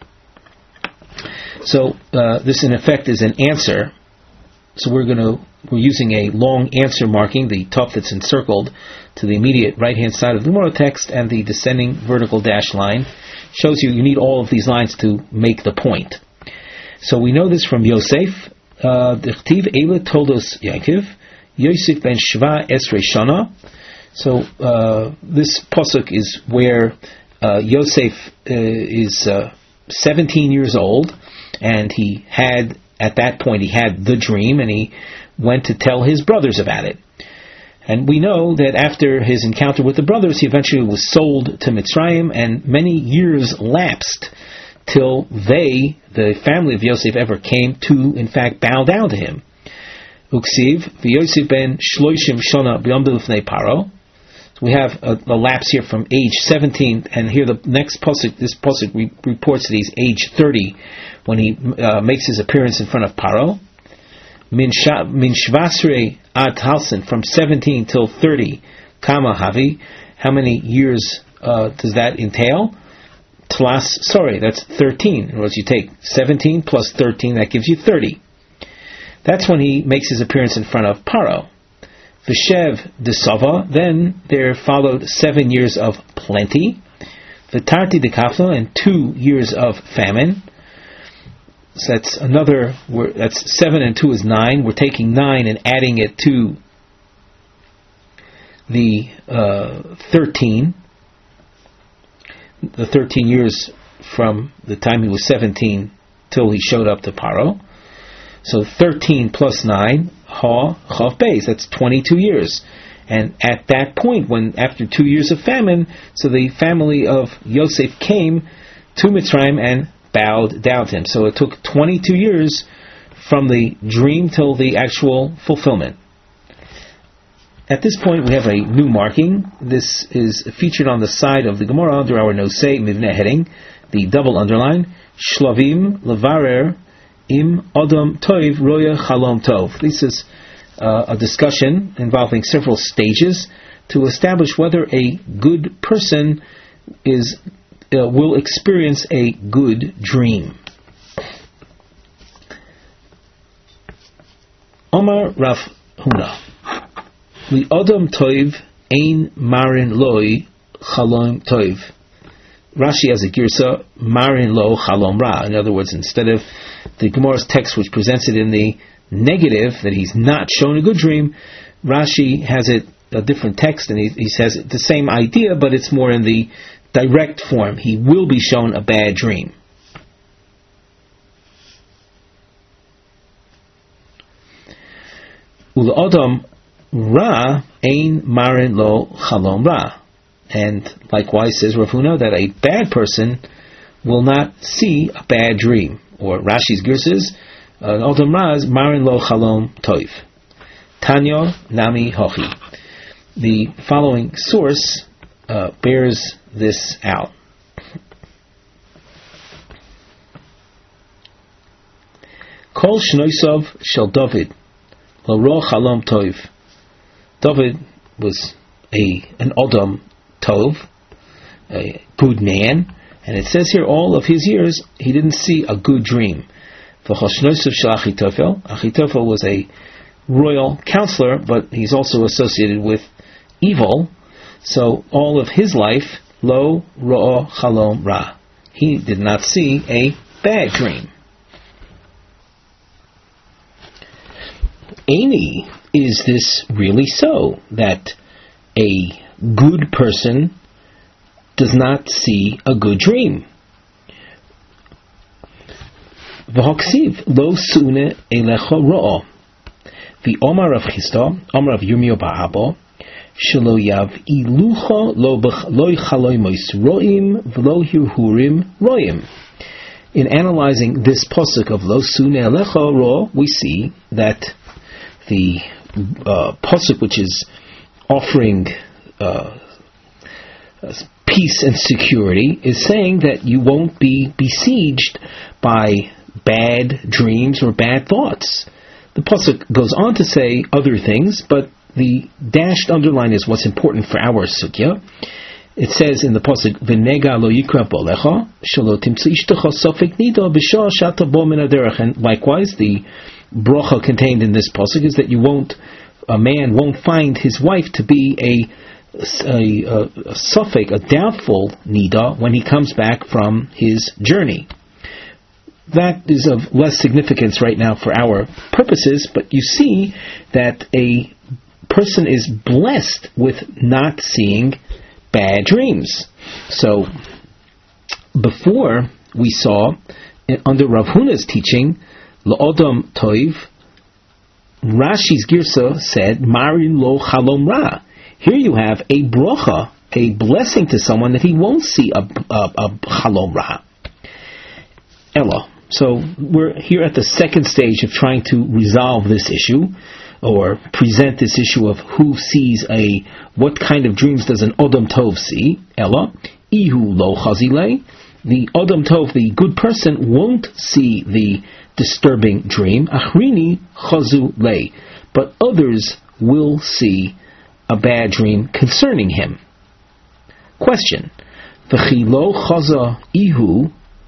So uh, this, in effect, is an answer. So we're going to we're using a long answer marking, the top that's encircled, to the immediate right-hand side of the Gemara text, and the descending vertical dash line shows you you need all of these lines to make the point. So we know this from Yosef. Dichtiv Eila told us Yaakov, Yosef ben Shva Esrei Shana. So uh, this pasuk is where uh, Yosef uh, is uh, seventeen years old, and he had, at that point, he had the dream, and he went to tell his brothers about it. And we know that after his encounter with the brothers, he eventually was sold to Mitzrayim, and many years lapsed till they, the family of Yosef, ever came to, in fact, bow down to him. Uksiv, v'Yosef ben shloishim shana b'yomdu l'fnei Paro. So we have a, a lapse here from age seventeen, and here the next pasuk, this pasuk re- reports that he's age thirty when he uh, makes his appearance in front of Paro. Min shvasrei ad halsin, from seventeen till thirty, kama havi. How many years uh, does that entail? Tlas, sorry, that's thirteen. In other words, you take seventeen plus thirteen, that gives you thirty. That's when he makes his appearance in front of Paro. V'shev desava, then there followed seven years of plenty. V'tarti dekafla, and two years of famine. So that's another, that's seven and two is nine. We're taking nine and adding it to the uh, thirteen. The thirteen years from the time he was seventeen till he showed up to Paro. So thirteen plus nine, ha, chav beis, that's twenty-two years. And at that point, when after two years of famine, so the family of Yosef came to Mitzrayim and bowed down to him. So it took twenty-two years from the dream till the actual fulfillment. At this point, we have a new marking. This is featured on the side of the Gemara under our Nosei Mivneh heading, the double underline, Shlavim Levarer Im Adam Tov Roya Chalom Tov. This is uh, a discussion involving several stages to establish whether a good person is uh, will experience a good dream. Omar Rav Huna, Li Adam Tov Ein Marin Loi Chalom Tov. Rashi has a girsa, marin lo chalom ra. In other words, instead of the Gemara's text which presents it in the negative, that he's not shown a good dream, Rashi has it a different text, and he, he says the same idea, but it's more in the direct form. He will be shown a bad dream. Ula adam ra ein marin lo chalom ra. And likewise says Rav Huna that a bad person will not see a bad dream. Or Rashi's girsa is adam ra is marin lo chalom toiv. Tanya nami hochi. The following source uh, bears this out. Kol shnoisav shel David lo ro chalom toiv. David was a an Adam Tov, a good man, and it says here all of his years he didn't see a good dream. Achitophel Achitophel was a royal counselor, but he's also associated with evil, so all of his life, lo ro'o chalom ra, he did not see a bad dream. Amy, is this really so, that a good person does not see a good dream? V'hoksiv lo sune elecha ro'o. The Omar of Chisda, Omar of Yirmiyahu Ba'abo, shelo yav ilucha lo chaloi mois ro'im v'lo hirhurim ro'im. In analyzing this pasuk of lo sune elecha ro'o, we see that the uh, pasuk which is offering uh, peace and security is saying that you won't be besieged by bad dreams or bad thoughts. The pasuk goes on to say other things, but the dashed underline is what's important for our sugya. It says in the pasuk, "V'nega lo yikra bolecha shelo timtzu ishtecha sofek nida b'shah shata bo min haderech." And likewise, the bracha contained in this pasuk is that you won't, a man won't find his wife to be a a, a, a suffix, a doubtful nida when he comes back from his journey. That is of less significance right now for our purposes, but you see that a person is blessed with not seeing bad dreams. So, before we saw, under Rav Huna's teaching, L'odam toiv, Rashi's girsa said, Marin lo chalom ra. Here you have a bracha, a blessing to someone that he won't see a, a, a chalom ra. Ella. So we're here at the second stage of trying to resolve this issue, or present this issue of who sees a, what kind of dreams does an Odom Tov see? Ella, Ihu lo chazile. The Odom Tov, the good person, won't see the disturbing dream. Achrini chazu le. But others will see a bad dream concerning him. Question. V'chi lo chaza ihu.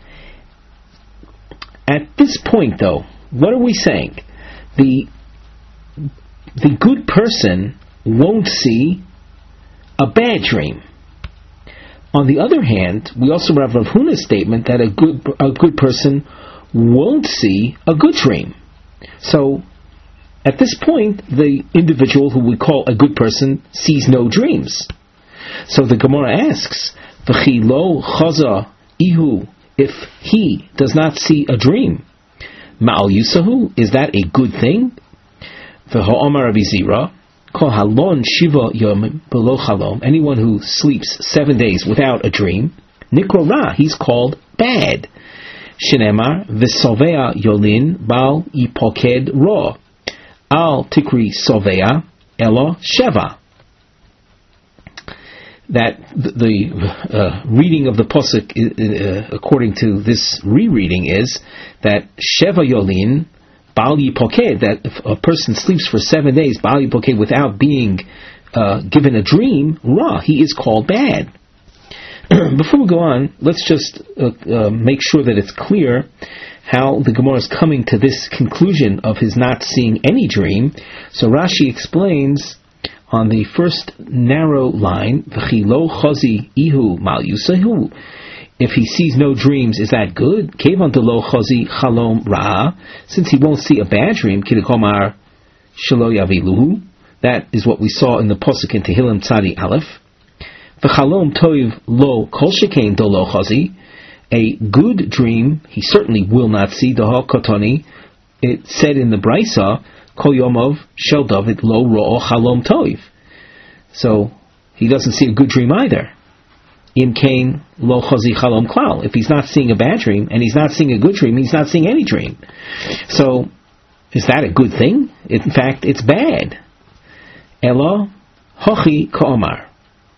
At this point, though, what are we saying? The the good person won't see a bad dream. On the other hand, we also have Rav Huna's statement that a good a good person won't see a good dream. So, at this point, the individual who we call a good person sees no dreams. So the Gemara asks, "V'chi lo chaza ihu." If he does not see a dream, ma'al yusahu, is that a good thing? V'ha'amar Rabbi Zira, kol halon shiva yomim below chalom, anyone who sleeps seven days without a dream, nikro ra, he's called bad. Shenemar v'sovea yolin bal yipoked ra, al tikri sovea elo sheva. That the, the uh, reading of the pasuk, uh, according to this rereading, is that Sheva Yolin Bal Yipoked, that if a person sleeps for seven days Bal Yipoked without being uh, given a dream, Ra, he is called bad. Before we go on, let's just uh, uh, make sure that it's clear how the Gemara is coming to this conclusion of his not seeing any dream. So Rashi explains On the first narrow line, v'chilo chozi ihu mal yusahu. If he sees no dreams, is that good? Kevan delo chozi chalom ra. Since he won't see a bad dream, kidikomar shelo yaviluhu. That is what we saw in the Pasuk in Tehillim Tzadi Aleph. V'chalom toiv lo kol shekain dolo chozi. A good dream, he certainly will not see. Daha kotoni. It said in the Brisa, Kol Yomov Shel David Lo Ro'o Chalom Toiv. So he doesn't see a good dream either. Im Kain Lo Chazi Chalom Klal. If he's not seeing a bad dream and he's not seeing a good dream, he's not seeing any dream. So is that a good thing? In fact, it's bad. Elo Hochi Ka'omar.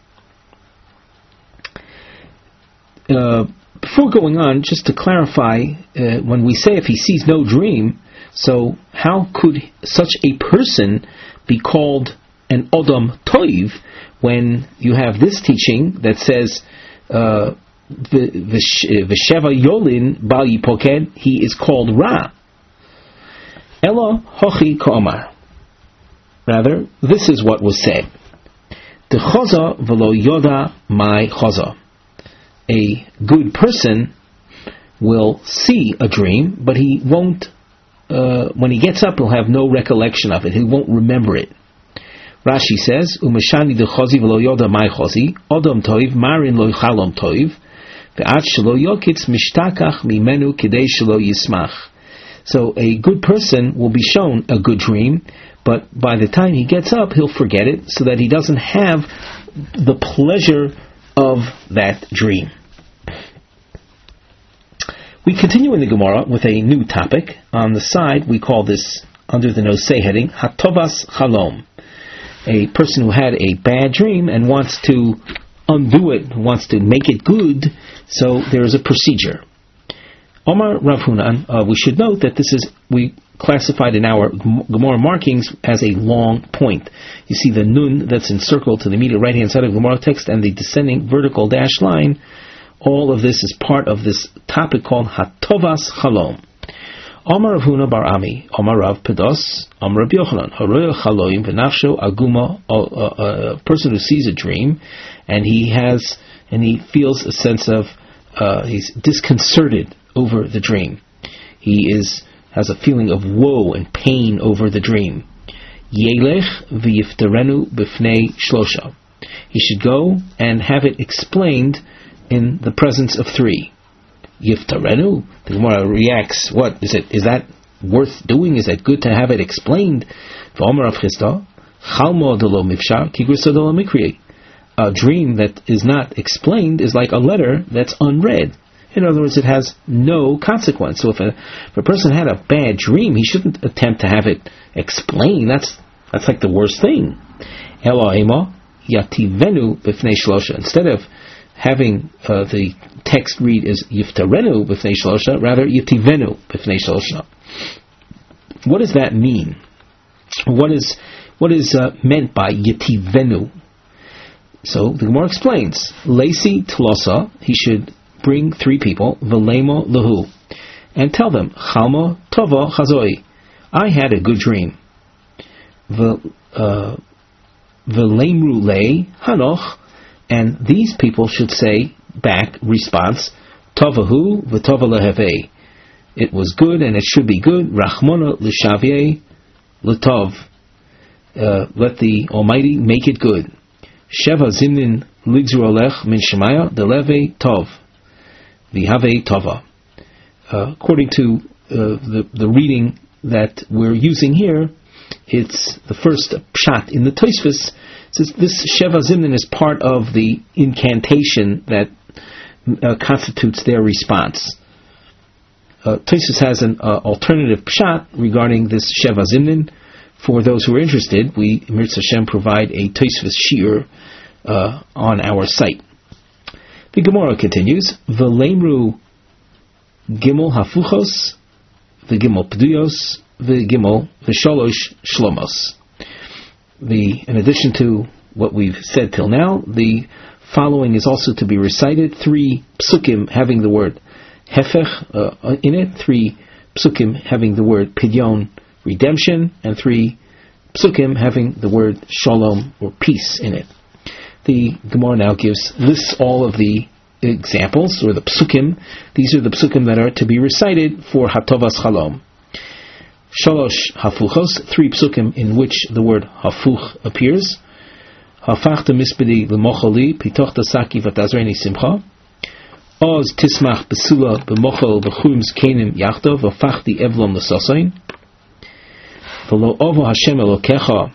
Uh, before going on, just to clarify, uh, when we say if he sees no dream, so how could such a person be called an Odom Toiv when you have this teaching that says V'sheva Yolin Bal Yipoked, he is called Ra? Elo Hochi Ka'omar. Rather, this is what was said. The Choza V'lo Yoda Mai Choza. A good person will see a dream, but he won't Uh, when he gets up, he'll have no recollection of it. He won't remember it. Rashi says, "Umeshani de chozi v'lo yoda mai chozi, odom toiv marin lo chalom toiv, ve'at shelo yokitz mishtakach mimenu kidei shelo yismach." So a good person will be shown a good dream, but by the time he gets up, he'll forget it, so that he doesn't have the pleasure of that dream. We continue in the Gemara with a new topic. On the side, we call this, under the Nosei heading, Hatovas Chalom. A person who had a bad dream and wants to undo it, wants to make it good, so there is a procedure. Omar Rav Hunan, uh, we should note that this is, we classified in our Gemara markings as a long point. You see the nun that's encircled to the immediate right-hand side of the Gemara text and the descending vertical dash line. All of this is part of this topic called Hatovas Chalom. Omar Rav Huna Bar Ami, Omar Rav Pedos, Omar Rav Yochanan, Haroya Chaloim V'Nafsho Aguma, a person who sees a dream, and he has, and he feels a sense of, uh, he's disconcerted over the dream. He is has a feeling of woe and pain over the dream. Yelech V'Yifterenu B'Fnei Shlosha. He should go and have it explained in the presence of three. Yiftarenu. The Gemara reacts, what is it? Is that worth doing? Is that good to have it explained? V'Omer Rav Chisda, Chalmo delo mifshar, kigrisa delo mikri. A dream that is not explained is like a letter that's unread. In other words, it has no consequence. So if a, if a person had a bad dream, he shouldn't attempt to have it explained. That's that's like the worst thing. Elo ema yativenu b'fnei shlosha. Instead of having uh, the text read as Yiftarenu b'fnei shlosha, rather Yitivenu b'fnei shlosha. What does that mean? What is what is uh, meant by Yitivenu? So the Gemara explains, Lesi Tlosa, he should bring three people, Velemo Lahu, and tell them, Chalmo Tova Chazoi, I had a good dream. Velemru Le Hanoch, and these people should say back, response, Tovahu v'tova lehevei. It was good and it should be good. Rachmona l'shavye l'tov. Uh, let the Almighty make it good. Sheva zimnin ligzurolech min shemaya deleve tov. V'havei tova. Uh, according to uh, the, the reading that we're using here, it's the first pshat in the Tosfos. Says this Sheva Zimnin is part of the incantation that uh, constitutes their response. Uh, Tosfos has an uh, alternative pshat regarding this Sheva Zimnin. For those who are interested, we, Mirz Hashem, provide a Tosfos shiur uh, on our site. The Gemara continues, V'leimru Gimel Hafuchos, V'Gimel Pduyos, V'Gimel V'Sholosh Shlomos. The, in addition to what we've said till now, the following is also to be recited. Three psukim having the word hefech uh, in it, three psukim having the word pidyon, redemption, and three psukim having the word shalom or peace in it. The Gemara now gives lists all of the examples, or the psukim. These are the psukim that are to be recited for Hatovas Chalom. Shalosh hafuchos, three psukim in which the word hafuch appears. Hafachta mispedi lemocholi, pitochta saki vatazreni simcha. Oz tismach besula b'mochol b'churim zkenim yachto, v'fachti evlom l'sosain. V'lo ovo Hashem elokecha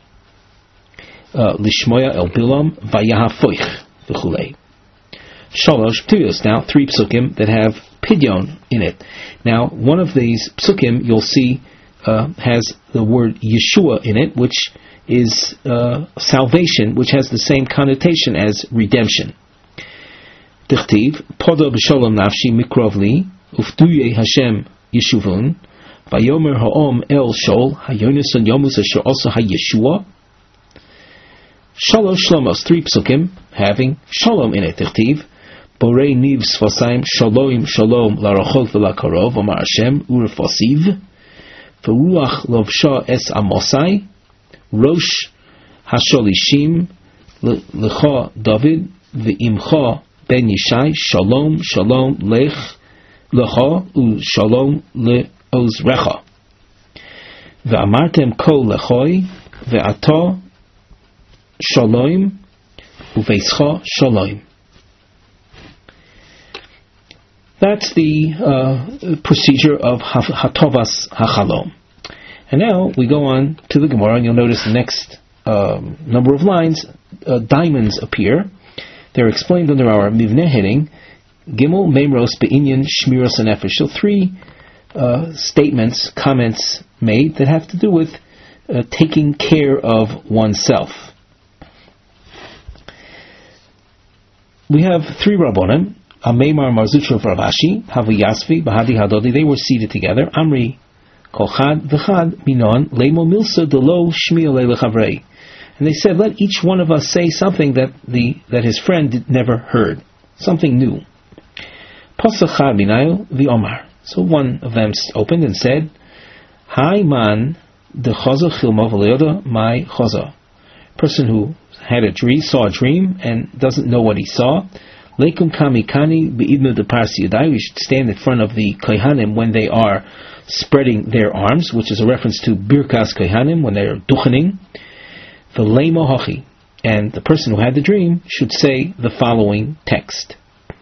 lishmoya el bilam vayahafoich v'chulei. Shalosh ptuyos, now three psukim that have pidyon in it. Now, one of these psukim you'll see uh, has the word Yeshua in it, which is uh, salvation, which has the same connotation as redemption. Dichtiv, Podo b'sholom nafshi mikrovli, ufduye Hashem yeshuvun, vayomer ha'om el shol, hayonis on yomus asher also ha-Yeshua. Shalosh shlomos, three psukim having shalom in it. Dichtiv, Borei niv sfosayim shalom shalom larachot v'lakarov Omar Hashem urefosiv v'ruach lovsha es amosai rosh hasholishim lecha David v'imcha ben Yishai shalom shalom lech lecha u'shalom le'ozrecha v'amartem kol lechoi v'ato shalom u'veischa shalom. That's the uh, procedure of Hatovas HaChalom. And now we go on to the Gemara, and you'll notice the next um, number of lines, uh, diamonds appear. They're explained under our Mivneh heading, Gimel, Memros, Be'inyan, Shmiros, and Nefesh. So three uh, statements, comments made that have to do with uh, taking care of oneself. We have three Rabbonim, Ameimar Marzutra of Ravashi, Havu Yasvi, Bahadi Hadodi, they were seated together. Amri, Kolchad, V'chad, Minon, Leimo Milsa, Delo, Shmiel, Lechavrei. And they said, let each one of us say something that the that his friend did, never heard. Something new. Pasachad Minayo, V'omar. So one of them opened and said, Hai man, de Chozo Chilmov Leoda, my Chozo. Person who had a dream, saw a dream, and doesn't know what he saw. Leikum kamikani beidnu de parsi yadai. We should stand in front of the kohanim when they are spreading their arms, which is a reference to birkas kohanim when they are duchening. V'leimo hochi, and the person who had the dream should say the following text.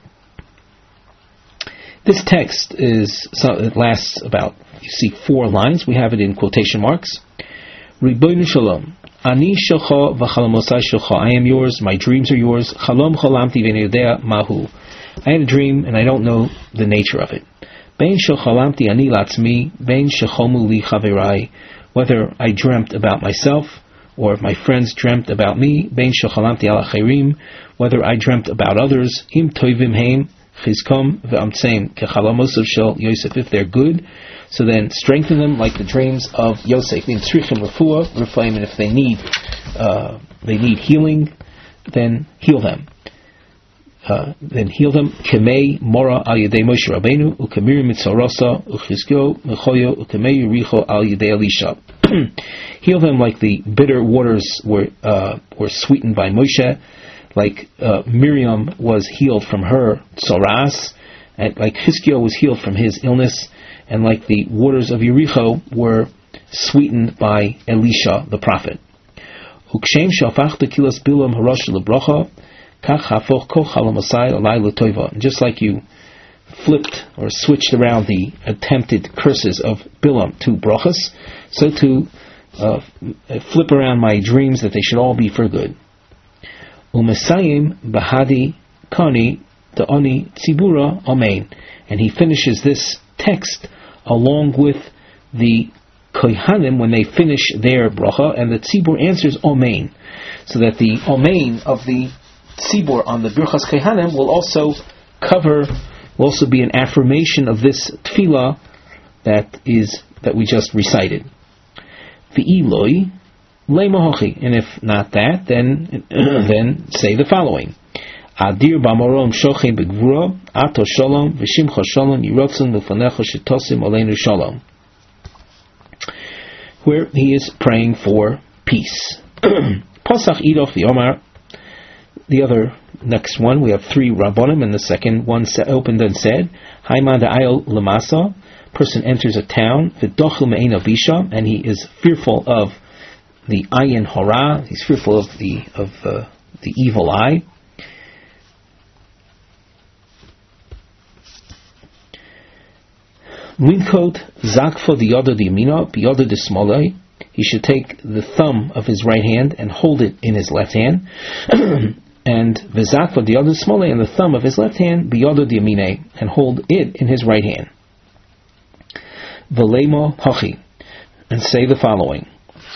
This text is so it lasts about you see four lines. We have it in quotation marks. Ribono Shalom. Ani shelcha v'chalamosai shelcha. I am yours, my dreams are yours. Chalom chalamti v'nei yodea mahu. I had a dream and I don't know the nature of it. Bein shechalamti ani latzmi, bein shechomu li chaverai. Whether I dreamt about myself or if my friends dreamt about me. Bein shechalamti al achirim. Whether I dreamt about others. Im toivim heim chizkom v'amtseim kechalamosav shel Yosef. If they're good, so then strengthen them like the dreams of Yosef. In tzrichim refuah, refaim, and if they need uh, they need healing, then heal them. Uh, then heal them. Kemei mora al yedei Moshe Rabbeinu ukemir mitzarasa uchizkio mechoyo ukemei yuricho al yedei Elisha. Heal them like the bitter waters were uh, were sweetened by Moshe, like uh, Miriam was healed from her tzoras, and like Chizkio was healed from his illness. And like the waters of Yericho were sweetened by Elisha the prophet. Just like you flipped or switched around the attempted curses of Bilam to brachas, so to uh, flip around my dreams that they should all be for good. Umesayim bahadi kani da'ani tzibura amen. And he finishes this text along with the kohanim when they finish their bracha, and the tzibur answers amen, so that the amen of the tzibur on the birchas kohanim will also cover, will also be an affirmation of this tefillah that is that we just recited. V'iloi leimohachi, and if not that, then then say the following. Adir b'amorom shochem begvura, ato shalom, v'shimcha shalom, yirotzen l'fanecha shetosim aleinu shalom. where he is praying for peace. Pasach Idoch v'Omar. The other next one, we have three Rabbonim, and the second one opened and said, Haiman da'ayol lamasa. Person enters a town, v'dochel me'ein abisha, and he is fearful of the ayin hora. He's fearful of the of uh, the evil eye. Linkot zakfa the yoda yamina, biyoda the smolai. He should take the thumb of his right hand and hold it in his left hand, and v'zakva the yoda smolai, and the thumb of his left hand biyoda yamine, and hold it in his right hand. V'leimo hachi, and say the following.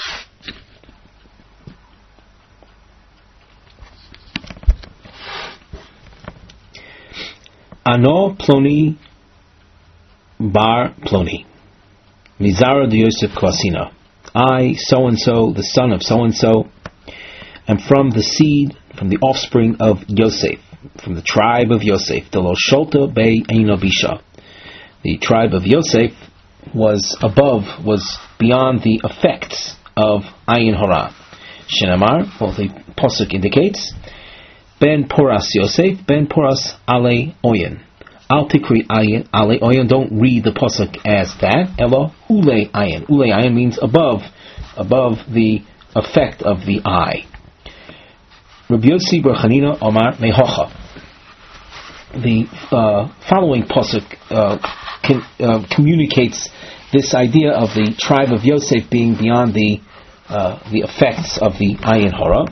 Ano ploni bar ploni, mizara de Yosef Kvasina. I, so and so, the son of so and so, am from the seed, from the offspring of Yosef, from the tribe of Yosef. Delo sholta bei einobisha. The tribe of Yosef was above, was beyond the effects of ayin hora. Shenamar, well, the pasuk indicates, ben poras Yosef, ben poras ale oyen. Al tikri ayin, ale oyen, don't read the pasuk as that. Elo ule ayin. Ule ayin means above, above the effect of the eye. Rabbi Yossi bar Chanina Omar mehocha. The uh, following pasuk uh, can, uh, communicates this idea of the tribe of Yosef being beyond the uh, the effects of the ayin hora.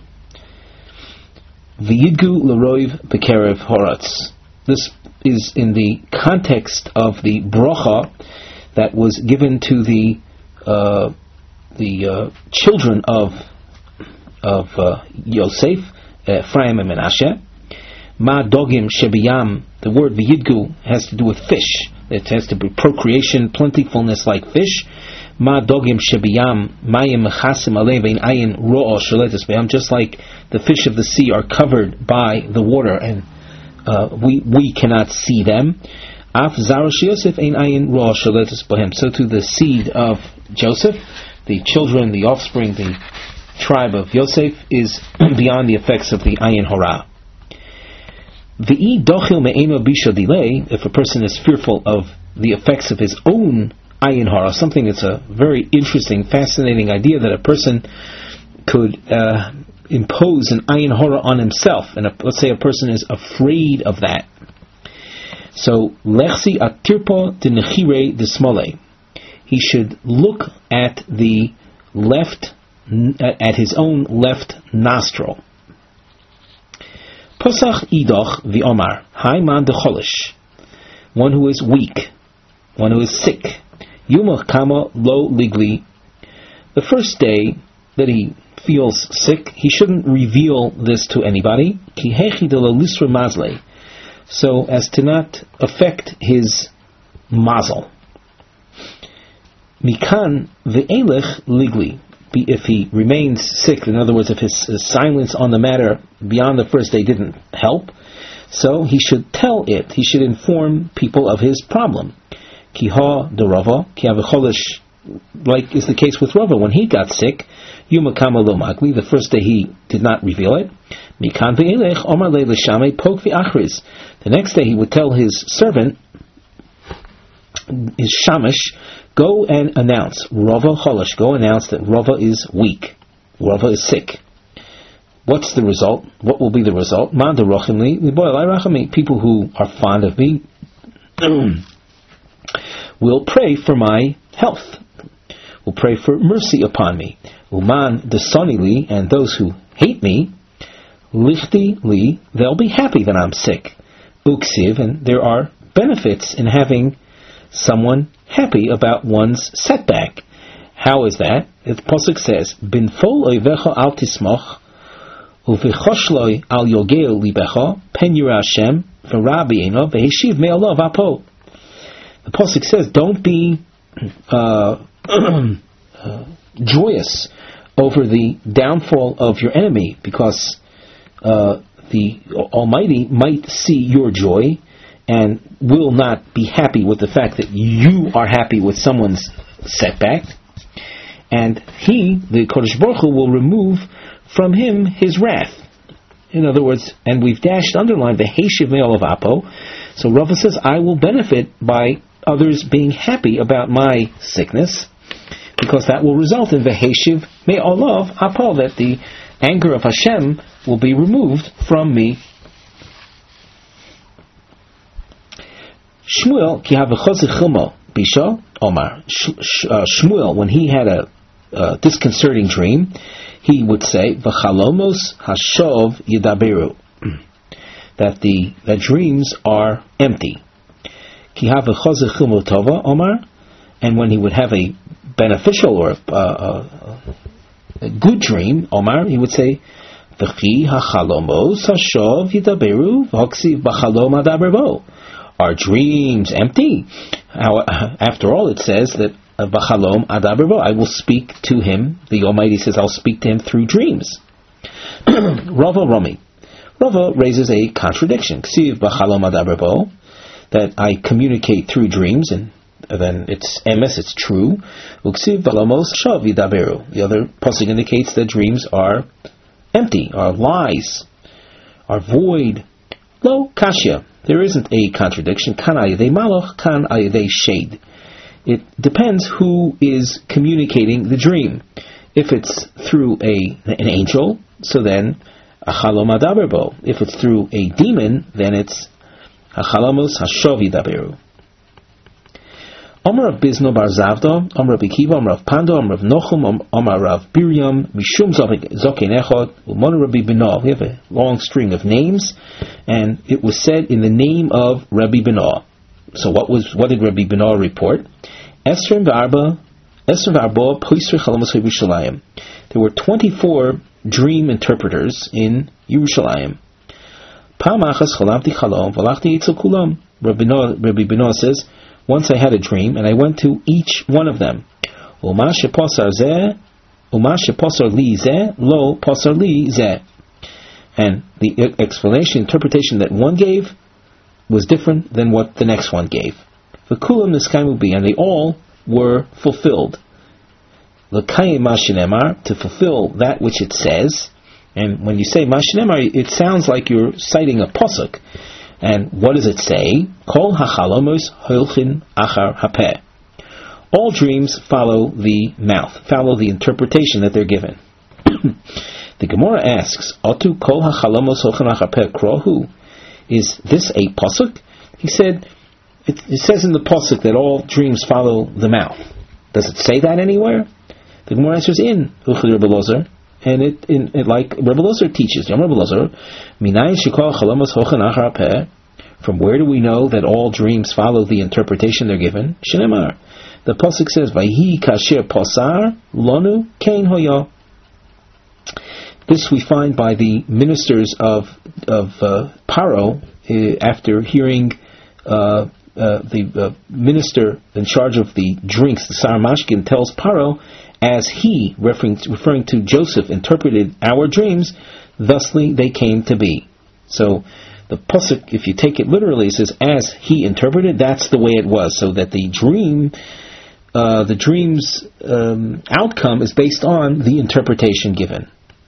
V'yidgu l'roiv b'kerev horatz. This is in the context of the bracha that was given to the uh, the uh, children of of uh, Yosef, Ephraim and Menashe. Ma dogim shebiyam. The word v'yidgu has to do with fish. It has to be procreation, plentifulness like fish. Ma dogim shebiyam mayim mechasim alei vein ayin ro'o shaletes b'yam. Just like the fish of the sea are covered by the water, and uh, we we cannot see them. Af zarosh Yosef ein ayin ro'o shaletes b'yam. So to the seed of Joseph, the children, the offspring, the tribe of Yosef is beyond the effects of the ayin hora. V'i dochil me'eno bisha delay. If a person is fearful of the effects of his own ayin hora, something that's a very interesting, fascinating idea, that a person could uh, impose an ayin hora on himself, and a, let's say a person is afraid of that. So lechsi atirpo de nechire de smole. He should look at the left, at his own left nostril. Posach idoch v'omar, haiman de cholish, one who is weak, one who is sick. Yumach kama lo ligli. The first day that he feels sick, he shouldn't reveal this to anybody. Ki hechi de lo lisra mazle, so as to not affect his mazel. Mikan ve'elech ligli. If he remains sick, in other words, if his, his silence on the matter beyond the first day didn't help, so he should tell it. He should inform people of his problem. Kiha de Rava, kiavecholish, like is the case with Rava when he got sick. Yumakama lo magli. The first day he did not reveal it. Mikan ve'elech omar le l'shame pok v'achriz. The next day he would tell his servant, his shamish, go and announce, Rava cholish, go announce that Rava is weak, Rava is sick. What's the result? What will be the result? Man de rochim li boy I rachami. People who are fond of me will pray for my health, will pray for mercy upon me. Uman de soni li, and those who hate me, lichti li, they'll be happy that I'm sick. Uksiv, and there are benefits in having someone happy about one's setback. How is that? The pasuk says, "Bin fol oivecha al tismoch, uvechoshloi al yogel libecha, pen yira Hashem v'rabi eno v'heshiv me'olav apo." The pasuk says, "Don't be uh, uh, joyous over the downfall of your enemy, because uh, the Almighty might see your joy and will not be happy with the fact that you are happy with someone's setback." and he, the Kodesh Baruch Hu, will remove from him his wrath. In other words, and we've dashed underlined the Heshiv Me'ol of Apo. So Rava says, I will benefit by others being happy about my sickness, because that will result in the Heshiv Me'ol of Apo, that the anger of Hashem will be removed from me. Shmuel, ki havachozich bisha Omar. Shmuel, when he had a uh, disconcerting dream, he would say, "V'chalomos hashov yidaberu," that the that dreams are empty. Ki havachozich chumo tova Omar, and when he would have a beneficial or uh, uh, a good dream, Omar, he would say, "V'chi hachalomos hashov yidaberu v'hoksiv b'chalom adaberbo." Are dreams empty? How, after all, it says that B'chalom adaberbo, I will speak to him. The Almighty says, I'll speak to him through dreams. Rava Rami. Rava raises a contradiction. Ksiv b'chalom adaberbo, that I communicate through dreams, and then it's emes, it's true. Uksiv b'chalomos shav yidaberu. The other pasuk indicates that dreams are empty, are lies, are void. Lo kashya. There isn't a contradiction. Kan ayidei malach, kan ayidei shade. It depends who is communicating the dream. If it's through a an angel, so then achalom adaberbo. If it's through a demon, then it's achalamos hashav yidaberu. Omar Rav Bizno bar Zavda, Omar Rav Akiva, Omar Rav Pando, Omar Rav Nochum, Omar Rav Biryam, Mishum Zoken Echad, Umon Rabbi Binah. We have a long string of names, and it was said in the name of Rabbi Binah. So what was what did Rabbi Binah report? Esrim v'arba, Esrim v'arba Poisri Chalamos Yerushalayim. There were twenty-four dream interpreters in Yerushalayim. Pam achas chalamti chalom v'alachti etzel kulam. Rabbi Binah says, once I had a dream, and I went to each one of them. Uma sheposar zeh, uma sheposar li zeh, lo posar li zeh. And the explanation, interpretation that one gave was different than what the next one gave. V'kulam niskaymu bi, and they all were fulfilled. L'kayim mashinemar, to fulfill that which it says. And when you say mashinemar, it sounds like you're citing a pasuk. And what does it say? Kol hachalomos holchin achar hapeh. All dreams follow the mouth, follow the interpretation that they're given. The Gemara asks, Otu kol hachalomos holchin achar hapeh krohu? Is this a pasuk? He said, it, it says in the pasuk that all dreams follow the mouth. Does it say that anywhere? The Gemara answers, in Uchli Rebbe Lozer. And it, in, it like Rebbe Lozer teaches, Yom Rebbe Lozer, Minayin shekol chalamos hochen achar hapeh. From where do we know that all dreams follow the interpretation they're given? Shenemar. The pasuk says, Vayhi kasher posar lonu kein hoya. This we find by the ministers of of uh, Paro, uh, after hearing uh, uh, the uh, minister in charge of the drinks, the Sar Mashkin, tells Paro, as he, referring to, referring to Joseph, interpreted our dreams, thusly they came to be. So the pasuk, if you take it literally, it says, as he interpreted, that's the way it was. So that the dream, uh, the dream's um, outcome is based on the interpretation given.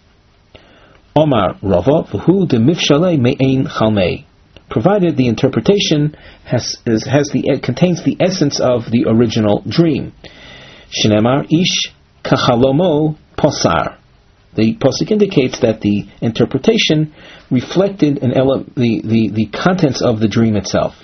Omar Rava, v'hu de mifshalei me'ein chalmei. Provided the interpretation has is, has the contains the essence of the original dream. Shenemar ish kachalomo posar. The pasuk indicates that the interpretation reflected an ele- the, the, the contents of the dream itself.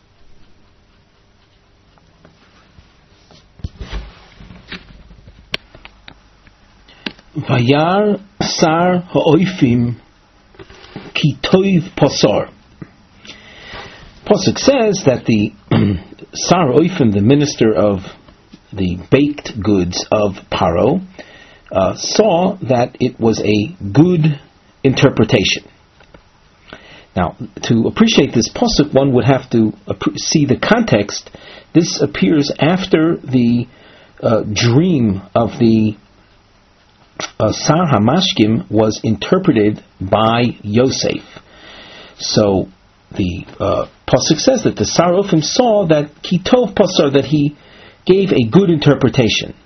Vayar sar ha'oifim ki toiv posar. Pasuk says that the sar ha'oifim, the minister of the baked goods of Paro, uh, saw that it was a good interpretation. Now, to appreciate this pasuk, one would have to ap- see the context. This appears after the uh, dream of the uh, Sar HaMashkim was interpreted by Yosef. So the uh, pasuk says that the Sar Ofim saw that Kitov Pasar, that he gave a good interpretation.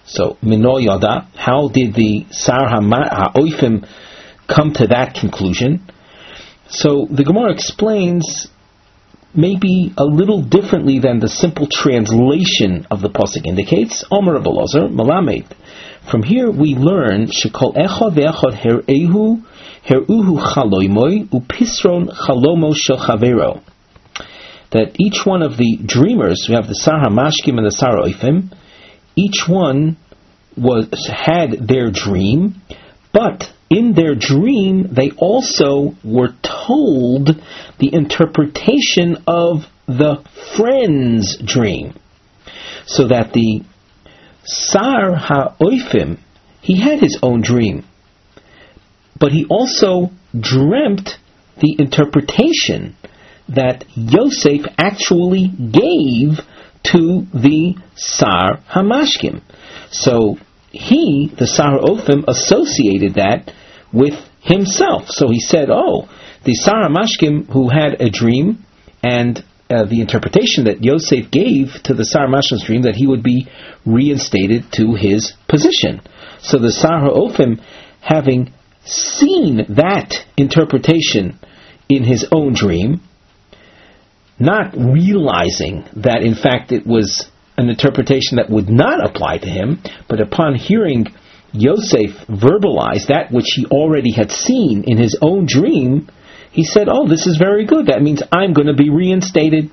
So, Mino Yada, how did the Sar HaOifim come to that conclusion? So, the Gemara explains maybe a little differently than the simple translation of the pasuk indicates. Omer Rabbi Elazar, Malamed. From here we learn Shekol Echad Ve'echad Her'ehu Her'uhu Chaloimoi Upisron Chalomo Shel Chavero. That each one of the dreamers, we have the Sar HaMashkim and the Sar HaOifim, each one was had their dream, but in their dream they also were told the interpretation of the friend's dream. So that the Sar HaOifim, he had his own dream, but he also dreamt the interpretation that Yosef actually gave to the Sar HaMashkim. So he, the Sar HaOifim, associated that with himself. So he said, oh, the Sar HaMashkim who had a dream, and uh, the interpretation that Yosef gave to the Sar HaMashkim's dream, that he would be reinstated to his position. So the Sar HaOifim, having seen that interpretation in his own dream, not realizing that in fact it was an interpretation that would not apply to him, but upon hearing Yosef verbalize that which he already had seen in his own dream, he said, oh, this is very good. That means I'm going to be reinstated.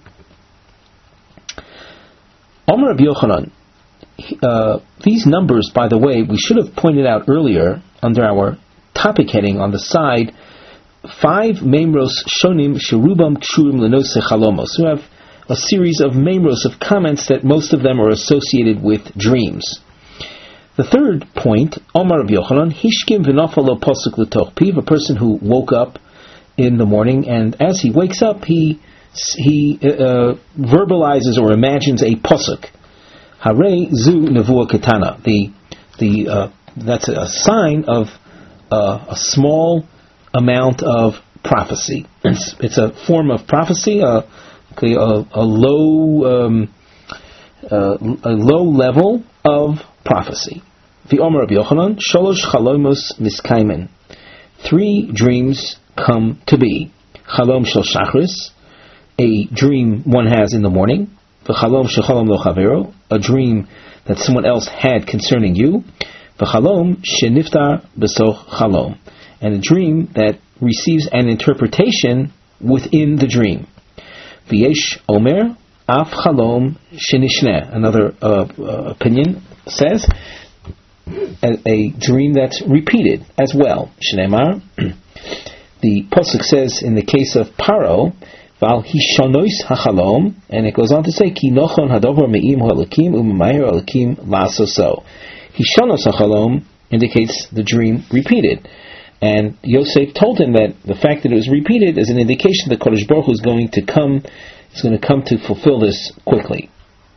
Omer Rabbi Yochanan, uh, these numbers, by the way, we should have pointed out earlier under our topic heading on the side, five memros shonim sherubam kshurim lenose chalomos. We have a series of memros, of comments that most of them are associated with dreams. The third point, Omar Rabbi Yochanan, hishkim v'nafalo posuk l'toch piv, a person who woke up in the morning, and as he wakes up, he he uh, verbalizes or imagines a posuk. Harei zu nevuah ketana. The the uh, that's a sign of uh, a small amount of prophecy. It's, it's a form of prophecy, a, a, a low um, uh, a low level of prophecy. The Omer Rabbi Yochanan, Sholosh Chalomos Miskaimen. Three dreams come to be. Chalom Shel Shachris, a dream one has in the morning. V'chalom Shechalom Lo Chavero, a dream that someone else had concerning you. V'chalom Sheniftar B'soch Chalom, and a dream that receives an interpretation within the dream. V'yesh Omer Af Chalom Shenishne. Another uh, uh, opinion says a, a dream that's repeated as well. Shneimar. The pasuk says in the case of Paro, Val Hishonois HaChalom, and it goes on to say Ki Nochon Hadover Me'im Ha'Elakim U'Mamayir Ha'Elakim La'asoso. Hishonos HaChalom indicates the dream repeated. And Yosef told him that the fact that it was repeated is an indication that Kodesh Baruch Hu is going to come, is going to come to fulfill this quickly.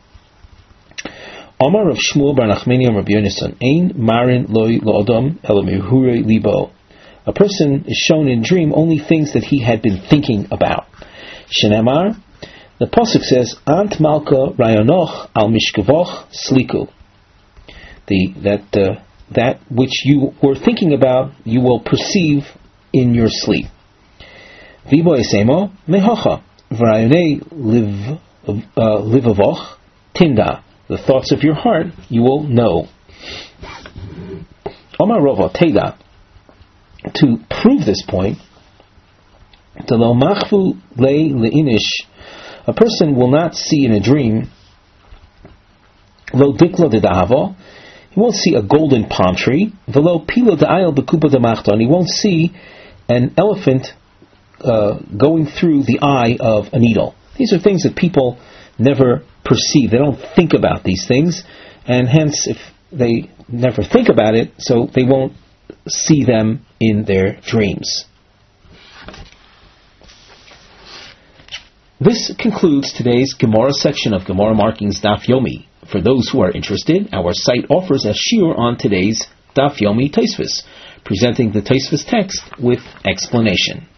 Omar of Shmuel bar Nachmani Rabbi Yonasan, Ein Marin Loi Lo'odom Elamir Libo. A person is shown in dream only things that he had been thinking about. Shenemar, the pasuk says, Ant Malka Rayonoch Al Mishkavoch Sliku. The that uh, that which you were thinking about, you will perceive in your sleep. Vibo Esemo Mehocha Vrayone Liv Livavoch Tinda. The thoughts of your heart you will know. Omar Rova Teda. To prove this point, lo machvu le leinish, a person will not see in a dream lo dikla de dahavo, he won't see a golden palm tree, velo pilo de ayel bekupa de machton, he won't see an elephant uh, going through the eye of a needle. These are things that people never perceive. They don't think about these things, and hence, if they never think about it, so they won't see them in their dreams. This concludes today's Gemara section of Gemara Markings Daf Yomi. For those who are interested, our site offers a shiur on today's Daf Yomi Tosfos, presenting the Tosfos text with explanation.